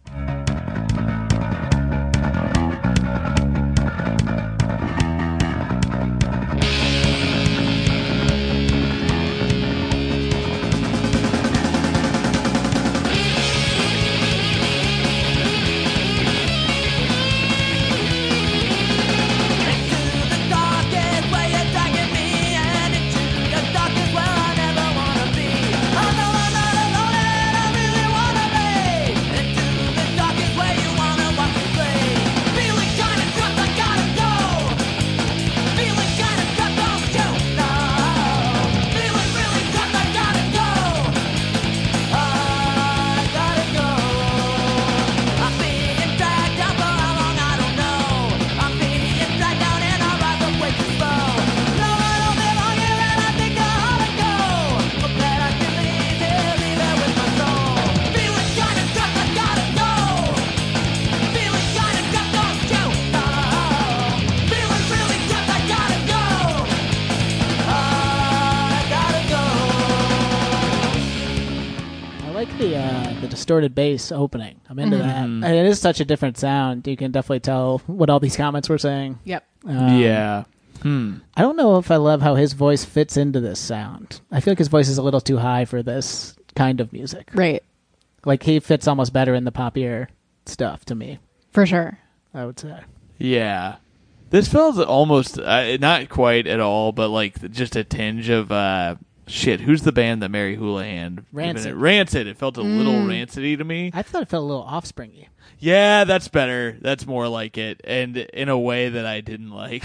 The distorted bass opening. I'm into that. Mm-hmm. And it is such a different sound. You can definitely tell what all these comments were saying. Yep. Yeah. I don't know if I love how his voice fits into this sound. I feel like his voice is a little too high for this kind of music. Right. Like he fits almost better in the poppier stuff to me, For sure. I would say. Yeah. This felt almost, not quite at all, but like just a tinge of, shit, who's the band that Mary Houlihan? Rancid. Rancid. It felt a little rancidy to me. I thought it felt a little offspringy. Yeah, that's better. That's more like it, and in a way that I didn't like.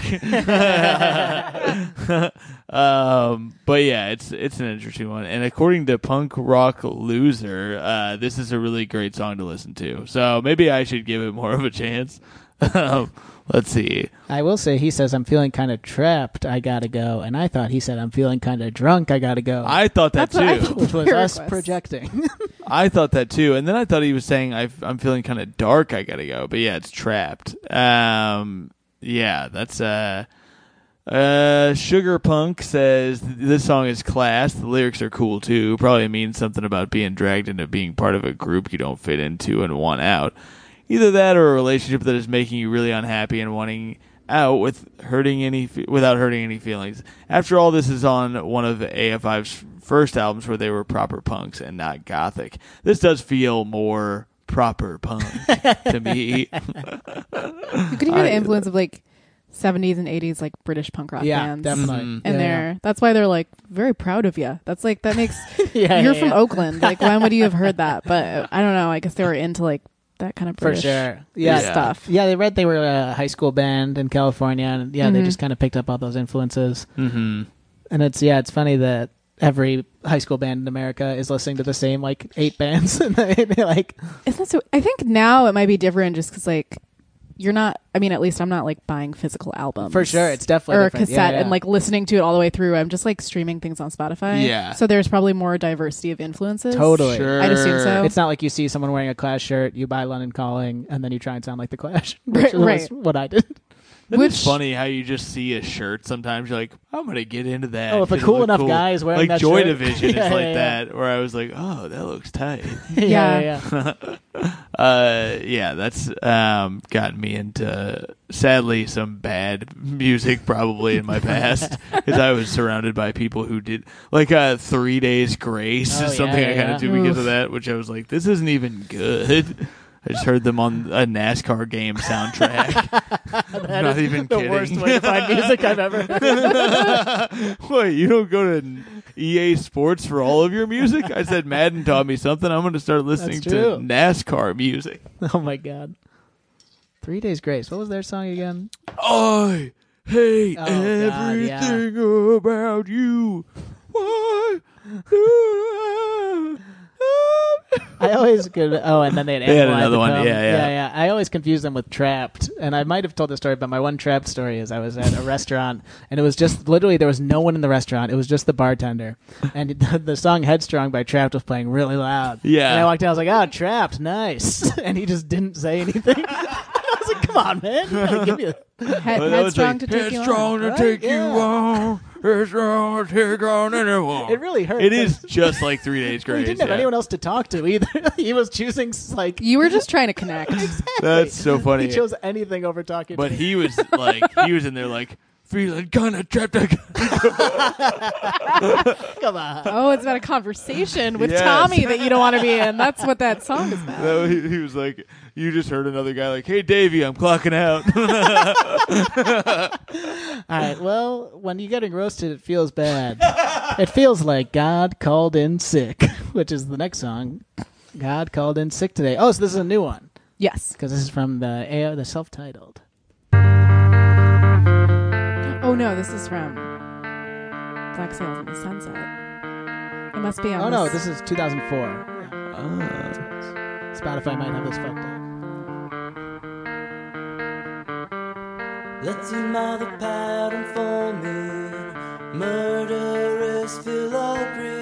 But yeah, it's an interesting one. And according to Punk Rock Loser, this is a really great song to listen to. So maybe I should give it more of a chance. Let's see. I will say he says, I'm feeling kind of trapped, I gotta go. And I thought he said, I'm feeling kind of drunk, I gotta go. I thought that That's what I too. thought. which was Lyric us was. projecting. I thought that too, and then I thought he was saying I'm feeling kind of dark. I gotta go, but yeah, it's trapped. Yeah, that's Sugar Punk says this song is class. The lyrics are cool too. Probably means something about being dragged into being part of a group you don't fit into and want out. Either that or a relationship that is making you really unhappy and wanting out without hurting any feelings. After all, this is on one of AFI's first albums where they were proper punks and not gothic. This does feel more proper punk to me. You could hear the influence of like 70s and 80s like British punk rock Yeah, bands. definitely. Mhm. And Yeah. that's why they're like very proud of you. That's like that makes Yeah, you're yeah, from yeah. Oakland. Like when would you have heard that? But I don't know. I guess they were into like that kind of For British sure. Yeah. stuff. Yeah, they read they were a high school band in California, and yeah, they just kind of picked up all those influences. Mm-hmm. And it's funny that every high school band in America is listening to the same like 8 bands, and they like Isn't that so? I think now it might be different just because like you're not. I mean, at least I'm not like buying physical albums for sure it's definitely or a different. cassette Yeah, and like listening to it all the way through. I'm just like streaming things on Spotify. Yeah. So there's probably more diversity of influences. Totally. Sure. I'd assume so. It's not like you see someone wearing a Clash shirt, you buy London Calling, and then you try and sound like the Clash. Right, Which was right. what I did. It's funny how you just see a shirt. Sometimes you're like, I'm gonna get into that. Oh, if a 'cause it cool look enough guy is wearing like that Joy shirt. Division Yeah, is like yeah. that, where I was like, oh, that looks tight. Yeah. Yeah, that's gotten me into, sadly, some bad music probably in my past, because I was surrounded by people who did, like 3 Days Grace Oh, is something yeah, I kind yeah. of do because of that, which I was like, this isn't even good. I just heard them on a NASCAR game soundtrack. I'm not even The kidding. worst way to find music I've ever heard. Wait, you don't go to EA Sports for all of your music? I said Madden taught me something. I'm going to start listening That's to true. NASCAR music. Oh my god. 3 Days Grace. What was their song again? I hate Oh, God, everything about you. Why do I always could. Oh, and then they had They had Amplified another the one, Come. yeah. I always confuse them with Trapped, and I might have told the story, but my one Trapped story is I was at a restaurant, and it was just literally there was no one in the restaurant. It was just the bartender, and the song "Headstrong" by Trapped was playing really loud. Yeah. and I walked in, I was like, "Oh, Trapped, nice," and he just didn't say anything. I was like, "Come on, man, you gotta give me a." Headstrong to take you on. to Right? take you Yeah. on. Headstrong to take on anyone. It really hurt. It is just like 3 Days Well, he Grace. didn't have yeah. anyone else to talk to either. He was choosing like You were just trying to connect. That's so funny. he chose anything over talking But to me. he was like, he was in there like, feeling kind of trapped. Come on. Oh, it's about a conversation with Yes. Tommy that you don't want to be in. That's what that song is about. No, he was like, you just heard another guy like, hey, Davey, I'm clocking out. All right. Well, when you're getting roasted, it feels bad. It feels like God called in sick, which is the next song. God called in sick today. Oh, so this is a new one Yes. because this is from the self-titled. Oh no, this is from Black Sails in the Sunset. It must be on. Oh no, this is 2004. Oh. Spotify might have this fucked up. Let's see mother pattern for me, murderous filigree.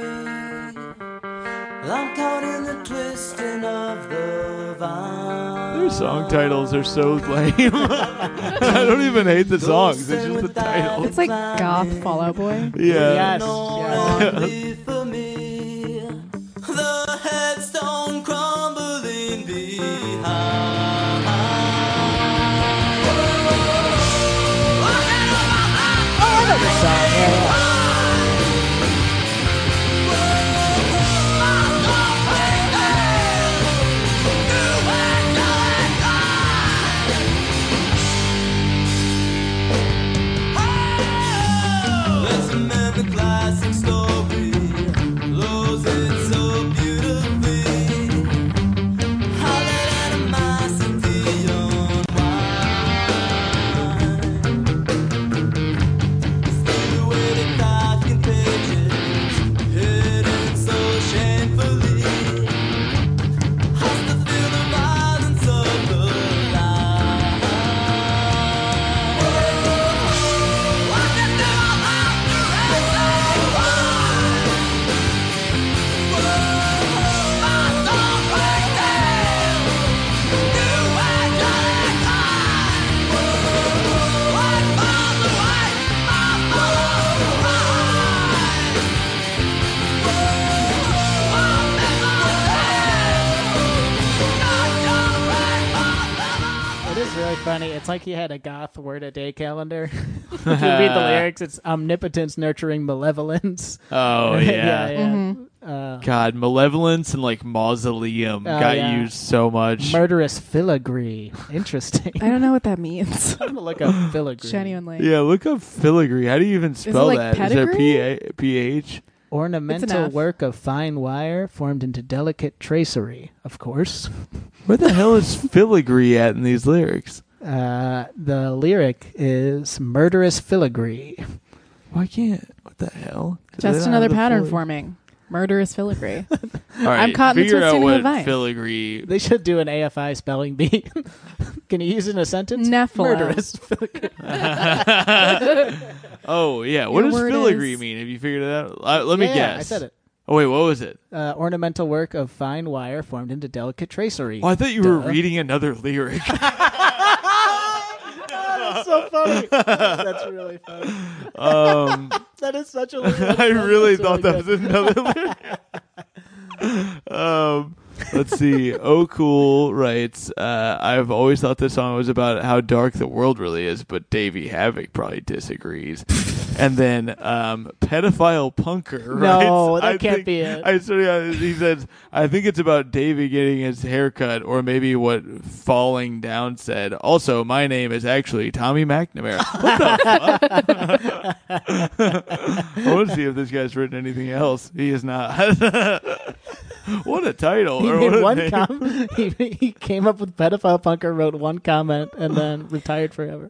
I'm caught in the twisting of the vine. Their song titles are so lame. I don't even hate the songs. It's just the title. It's like goth Fall Out Boy. Yeah. Yes. Only for me, the headstone crumbling behind. This song, yeah. Let's remember the classic story, close it so beautifully. How that animosity unwind. Steal away the darkened pages, hidden so shamefully. Has to feel the violence of the lie. It is really funny. It's like he had a goth word a day calendar. If you read the lyrics, it's omnipotence nurturing malevolence. Oh, yeah. Mm-hmm. God, Malevolence and like Mausoleum got yeah. used so much. Murderous filigree. Interesting. I don't know what that means. I'm gonna look up filigree. Genuinely. Yeah, look up filigree. How do you even spell like that? Is there pedigree? PH? Ornamental F. work of fine wire formed into delicate tracery, of course. Where the hell is filigree at in these lyrics? The lyric is murderous filigree. Why can't? What the hell? Do they Just not another have the pattern fili- forming. Murderous filigree. All right, I'm caught in the figure out twisting of what the vine. filigree. They should do an AFI spelling bee. Can you use it in a sentence? Nephilim. Murderous filigree. Oh yeah, what Your does word filigree is- mean? Have you figured it out? Let me Yeah, guess. I said it. Oh wait, what was it? Ornamental work of fine wire formed into delicate tracery. Oh, I thought you were Duh. reading another lyric. That's so funny. That's really funny. That is such a lyric. I really That's thought that was another lyric. Let's see. Oh, Cool writes, I've always thought this song was about how dark the world really is, but Davey Havoc probably disagrees. And then Pedophile Punker writes, No, that can't be it. He says, I think it's about Davey getting his hair cut, or maybe what Falling Down said. Also, my name is actually Tommy McNamara. What the fuck? I want to see if this guy's written anything else. He is not. What a title. He or made what a one name. comment. He came up with Pedophile Punker, wrote one comment, and then retired forever.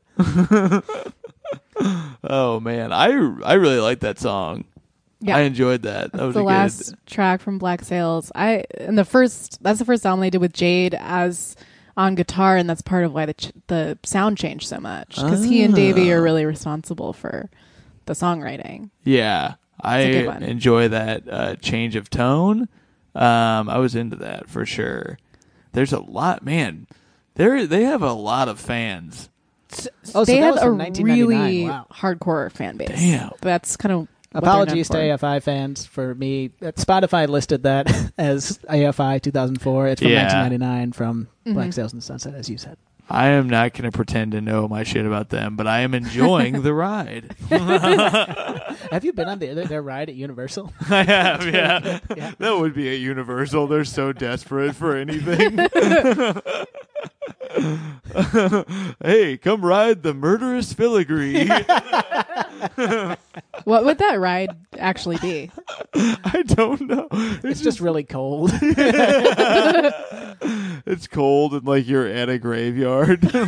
Oh, man. I really like that song. Yeah. I enjoyed that. That was the a last track from Black Sails. That's the first album they did with Jade as on guitar, and that's part of why the sound changed so much, because he and Davey are really responsible for the songwriting. Yeah. I a good one. enjoy that change of tone. I was into that for sure. There's a lot, man. They have a lot of fans. Oh, so they that have was a from 1999. really Wow. hardcore fan base. Damn. That's kind of Apologies to AFI fans for me. Spotify listed that as AFI 2004. It's from Yeah. 1999 from Black Sails in the Sunset, as you said. I am not going to pretend to know my shit about them, but I am enjoying the ride. Have you been on their ride at Universal? I have, yeah. That would be at Universal. They're so desperate for anything. Hey, come ride the murderous filigree. What would that ride actually be? I don't know. It's just really cold. It's cold and like you're at a graveyard.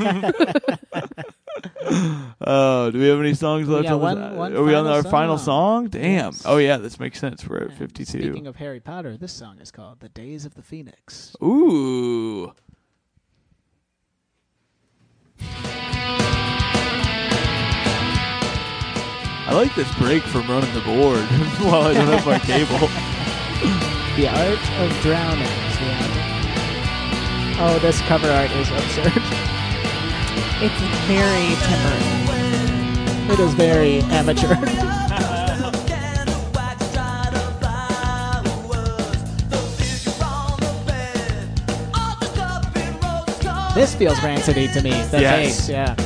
Oh, do we have any songs left? Yeah, on one Are we on final our final song. song? Damn. Yes. Oh yeah, this makes sense. We're at 52. Speaking of Harry Potter, this song is called "The Days of the Phoenix." Ooh. I like this break from running the board while I don't have my cable. The Art of Drowning is the album. Oh, this cover art is absurd. It's very Timber. It is very amateur. This feels Rancid-y to me. The Yes. bass, yeah.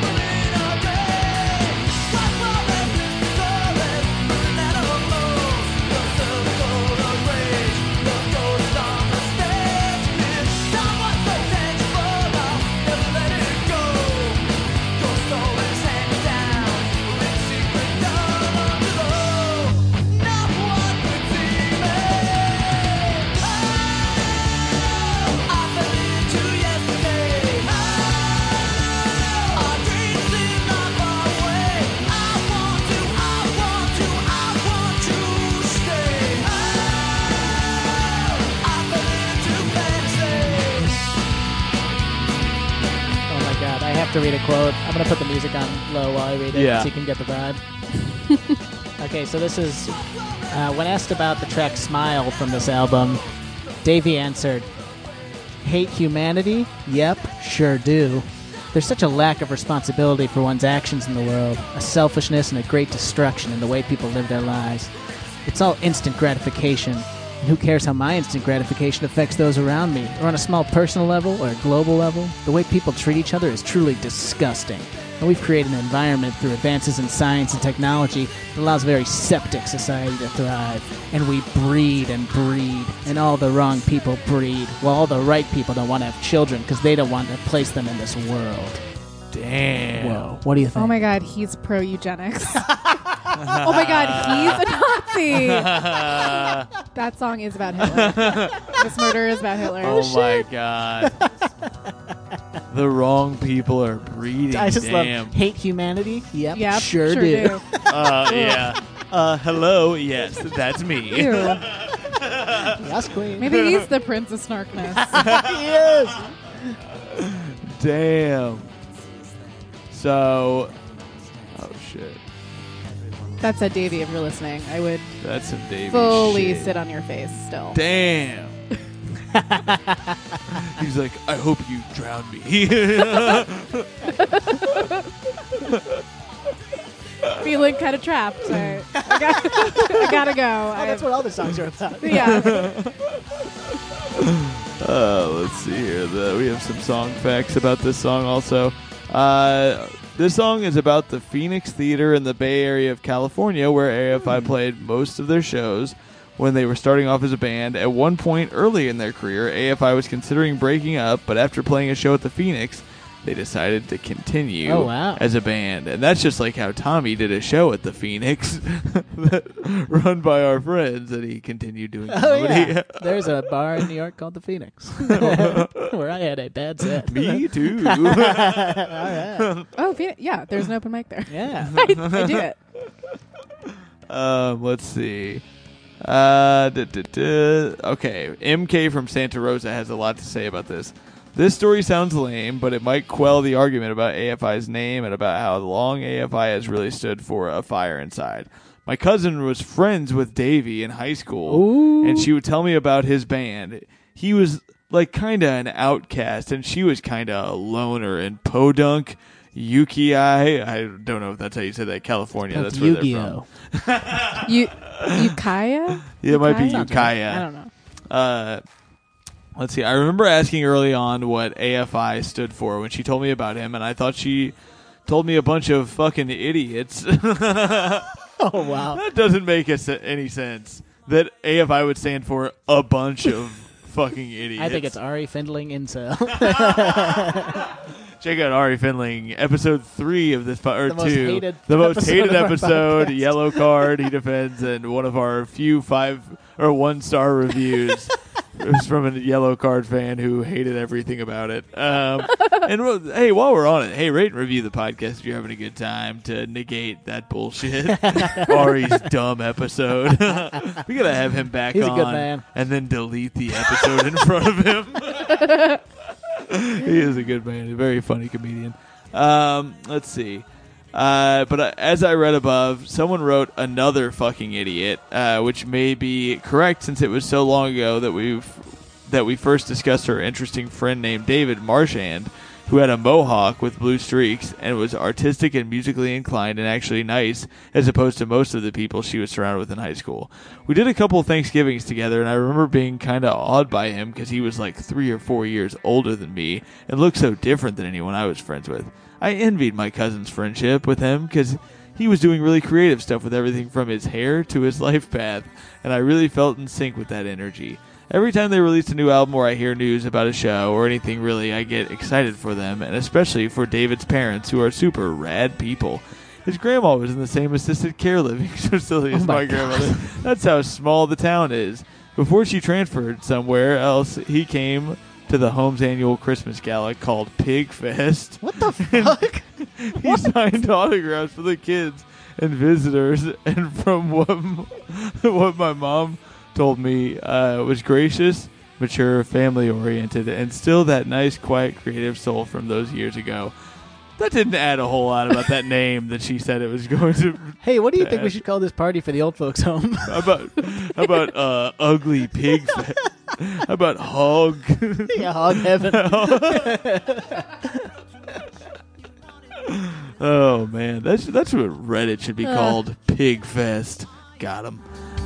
To read a quote. I'm going to put the music on low while I read it so you can get the vibe. Okay, so this is when asked about the track Smile from this album, Davey answered, "Hate humanity? Yep, sure do. There's such a lack of responsibility for one's actions in the world, a selfishness and a great destruction in the way people live their lives. It's all instant gratification. And who cares how my instant gratification affects those around me, or on a small personal level or a global level? The way people treat each other is truly disgusting. And we've created an environment through advances in science and technology that allows a very septic society to thrive. And we breed, and all the wrong people breed, while all the right people don't want to have children because they don't want to place them in this world." Damn. Whoa. What do you think? Oh my god, he's pro eugenics. Oh my god, he's a Nazi. That song is about Hitler. This murder is about Hitler. Oh my god. The wrong people are breeding. I just Damn. love hate humanity. Yep, Yep, sure do. Yeah. Hello. Yes, that's me. Ew. Yes, queen. Maybe he's the Prince of Snarkness. Yes. Damn. So, oh shit. That's a Davey if you're listening. I would That's some Davey fully shit. sit on your face still. Damn. He's like, I hope you drown me. feeling kind of trapped. I gotta go. Oh, that's what all the songs are about. Yeah. Let's see here. We have some song facts about this song also. This song is about the Phoenix Theater in the Bay Area of California, where AFI played most of their shows when they were starting off as a band. At one point early in their career, AFI was considering breaking up, but after playing a show at the Phoenix, they decided to continue as a band. And that's just like how Tommy did a show at the Phoenix run by our friends, and he continued doing comedy. Yeah. There's a bar in New York called the Phoenix where I had a bad set. Me too. Oh, yeah. There's an open mic there. Yeah. I do it. Let's see. Okay, MK from Santa Rosa has a lot to say about this. This story sounds lame, but it might quell the argument about AFI's name and about how long AFI has really stood for a fire inside. My cousin was friends with Davey in high school, and she would tell me about his band. He was like kind of an outcast, and she was kind of a loner in Podunk, Ukiah. I don't know if that's how you say that. California. That's where Yu-Gi-Oh. they're from. Ukiah? Yeah, it might be Sounds Ukiah. right. I don't know. Let's see. I remember asking early on what AFI stood for when she told me about him, and I thought she told me a bunch of fucking idiots. Oh, wow. That doesn't make any sense. That AFI would stand for a bunch of fucking idiots. I think it's Ari Findling Incel. Check out Ari Findling, episode 3 of this, or The most 2. hated The most episode hated of our episode, podcast. Yellow Card, he defends, and one of our few 5 or 1-star reviews. It was from a Yellow Card fan who hated everything about it. And hey, while we're on it, hey, rate and review the podcast if you're having a good time to negate that bullshit. Ari's dumb episode. We gotta have him back He's on a good man. and then delete the episode in front of him. He is a good man. A very funny comedian. Let's see. But as I read above, someone wrote another fucking idiot, which may be correct since it was so long ago that we first discussed her interesting friend named David Marchand, who had a mohawk with blue streaks and was artistic and musically inclined and actually nice, as opposed to most of the people she was surrounded with in high school. We did a couple of Thanksgivings together, and I remember being kind of awed by him because he was like 3 or 4 years older than me and looked so different than anyone I was friends with. I envied my cousin's friendship with him because he was doing really creative stuff with everything from his hair to his life path, and I really felt in sync with that energy. Every time they release a new album or I hear news about a show or anything really, I get excited for them, and especially for David's parents, who are super rad people. His grandma was in the same assisted care living facility as my grandmother. That's how small the town is. Before she transferred somewhere else, he came to the Home's annual Christmas gala called Pig Fest. What the fuck? He signed autographs for the kids and visitors, and from what my mom told me, was gracious, mature, family-oriented, and still that nice, quiet, creative soul from those years ago. That didn't add a whole lot about that name that she said it was going to. Hey, what do you think we should call this party for the old folks' home? How about ugly pig? How about hog? Yeah, hog heaven. Oh man, that's what Reddit should be called. Pig Fest. Got him.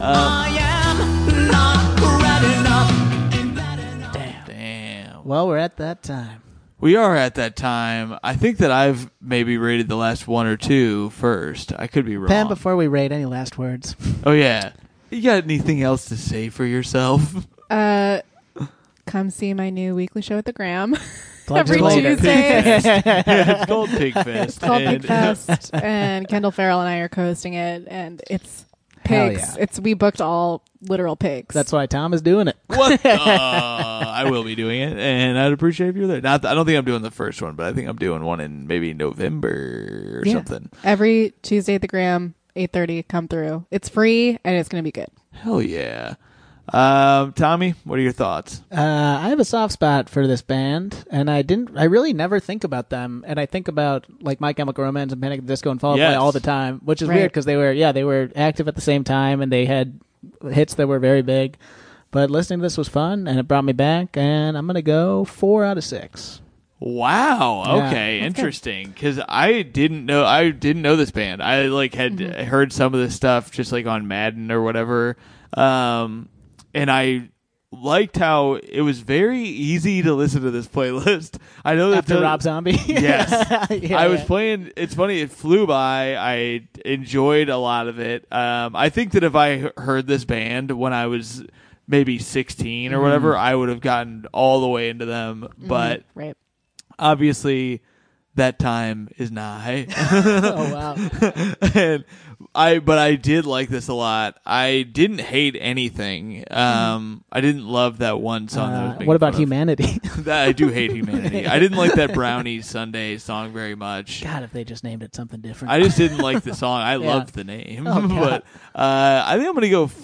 Damn. Well, we're at that time. We are at that time. I think that I've maybe rated the last 1 or 2 first. I could be wrong. Pam, before we rate, any last words? Oh yeah. You got anything else to say for yourself? Come see my new weekly show at the Gram. Plugs every later. Tuesday. Yeah, it's called Pig Fest. It's called Pig Fest, and Kendall Farrell and I are co-hosting it, and it's Hell pigs. yeah. We booked all literal pigs. That's why Tom is doing it. What? I will be doing it, and I'd appreciate if you're there. I don't think I'm doing the first one, but I think I'm doing one in maybe November or something. Every Tuesday at the Gram, 8:30. Come through. It's free, and it's going to be good. Hell yeah. Tommy, what are your thoughts? I have a soft spot for this band, and I really never think about them, and I think about like My Chemical Romance and Panic! At the Disco and Fall Out Boy Yes. all the time, which is Right. weird because they were active at the same time, and they had hits that were very big. But listening to this was fun, and it brought me back, and I'm gonna go 4 out of 6. Wow. Yeah. Okay. Interesting. Because I didn't know this band. I had heard some of this stuff just on Madden or whatever. And I liked how it was very easy to listen to this playlist. I know that After Rob Zombie. Yes. Yeah, I was yeah. playing. It's funny. It flew by. I enjoyed a lot of it. I think that if I heard this band when I was maybe 16 or whatever, I would have gotten all the way into them. But Right. obviously that time is nigh. Oh wow. But I did like this a lot. I didn't hate anything. I didn't love that one song that was making What about fun of. Humanity? I do hate Humanity. I didn't like that Brownie Sunday song very much. God, if they just named it something different. I just didn't like the song. I Yeah. loved the name. Oh, God. But I think I'm going to go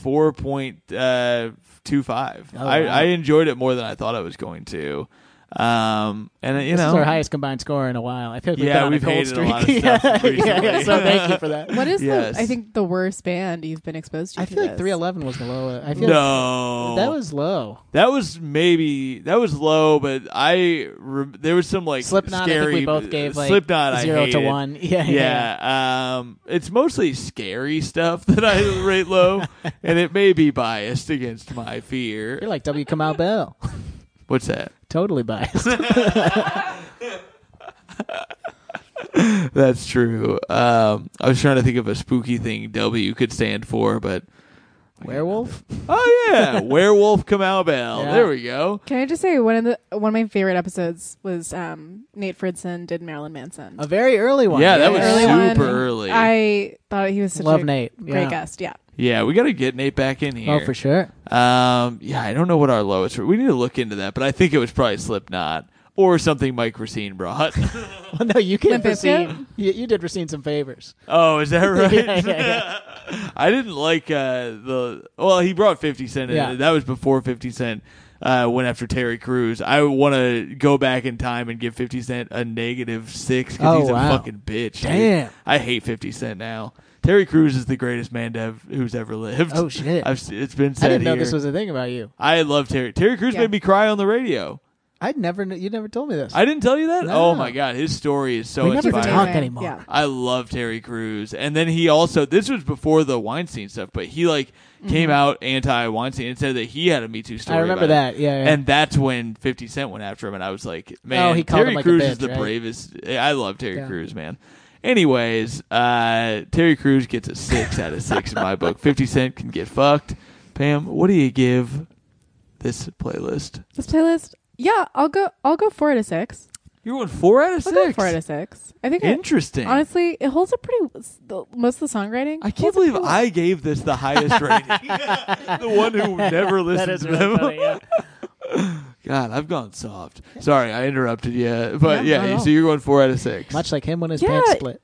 4.25. Oh, I wow. enjoyed it more than I thought I was going to. And This is our highest combined score in a while. I feel like Yeah, we've been on we've a cold hated a lot of streak. stuff recently. yeah, so thank you for that. What is Yes. I think the worst band you've been exposed to? I to feel like this? 311 was the low. I feel No. that was low. That was low, but there was some Slipknot. scary. I think we both gave Slipknot. 0 I to hated. 1. Yeah, Yeah. It's mostly scary stuff that I rate low, and it may be biased against my fear. You're like W. Kamau Bell. What's that? Totally biased. That's true. I was trying to think of a spooky thing W could stand for, but Werewolf. oh yeah, Werewolf Kamau Bell. Yeah. There we go. Can I just say one of my favorite episodes was Nate Fridson did Marilyn Manson. A very early one. Yeah, that was Early super one. early. I thought he was such Love a Nate. great Yeah. guest. Yeah. Yeah, we got to get Nate back in here. Oh, for sure. Yeah, I don't know what our lowest. We need to look into that, but I think it was probably Slipknot or something Mike Racine brought. Well, no, you gave Limp Bizkit? Racine. You did Racine some favors. Oh, is that right? Yeah. I didn't like he brought 50 Cent in. Yeah. That was before 50 Cent went after Terry Crews. I want to go back in time and give 50 Cent a -6 because Oh, he's a wow. fucking bitch. dude. Damn. I hate 50 Cent now. Terry Crews is the greatest man who's ever lived. Oh, shit. It's been said I didn't know here. this was a thing about you. I love Terry. Terry Crews Yeah. made me cry on the radio. You never told me this. I didn't tell you that? No. Oh my god, his story is so We never inspiring. talk Amazing. anymore. Yeah. I love Terry Crews. And then he also, this was before the Weinstein stuff, but he came out anti-Weinstein and said that he had a Me Too story. I remember about it. that. Yeah, yeah. And that's when 50 Cent went after him, and I was like, man, he called Terry him like a Crews bitch, is the right? bravest. I love Terry Yeah. Crews, man. Anyways, Terry Crews gets a 6 out of 6 in my book. 50 Cent can get fucked. Pam, what do you give this playlist? This playlist. Yeah, I'll go 4 out of 6. You're going 4 out of 6? I'll go 4 out of 6. I think Interesting. honestly, it holds up pretty. Most of the songwriting. I can't holds up believe pretty well. I gave this the highest rating. The one who never that listens is to really them. funny. Yeah. God, I've gone soft. Sorry, I interrupted you. But Yeah, not at yeah, all. so you're going 4 out of 6. Much like him when his Yeah. pants split.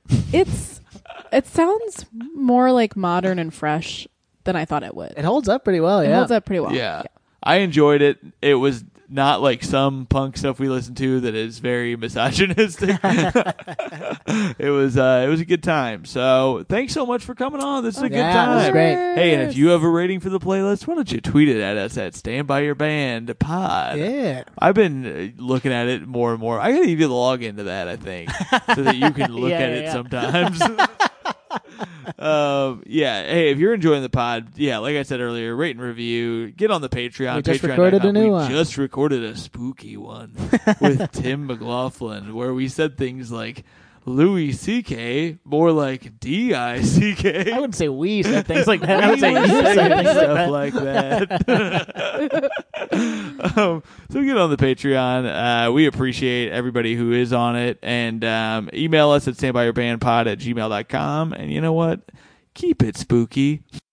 It sounds more like modern and fresh than I thought it would. It holds up pretty well. It Yeah. holds up pretty well. Yeah. I enjoyed it. It was not like some punk stuff we listen to that is very misogynistic. It was a good time. So thanks so much for coming on. This is a good Yeah, time. it was great. Hey, and if you have a rating for the playlist, why don't you tweet it at us at Stand By Your Band Pod. Yeah. I've been looking at it more and more. I gotta give you the log into that, I think, so that you can look Yeah, at it yeah. sometimes. Yeah. Hey, if you're enjoying the pod, yeah, like I said earlier, rate and review. Get on the Patreon. We just Patreon.com. recorded a new we one. just recorded a spooky one with Tim McLaughlin, where we said things like Louis C.K., more like D.I.C.K. I wouldn't say we said things like that. I would say you We said say things stuff like like that. So get on the Patreon. We appreciate everybody who is on it. And email us at standbyourbandpod@gmail.com. And you know what? Keep it spooky.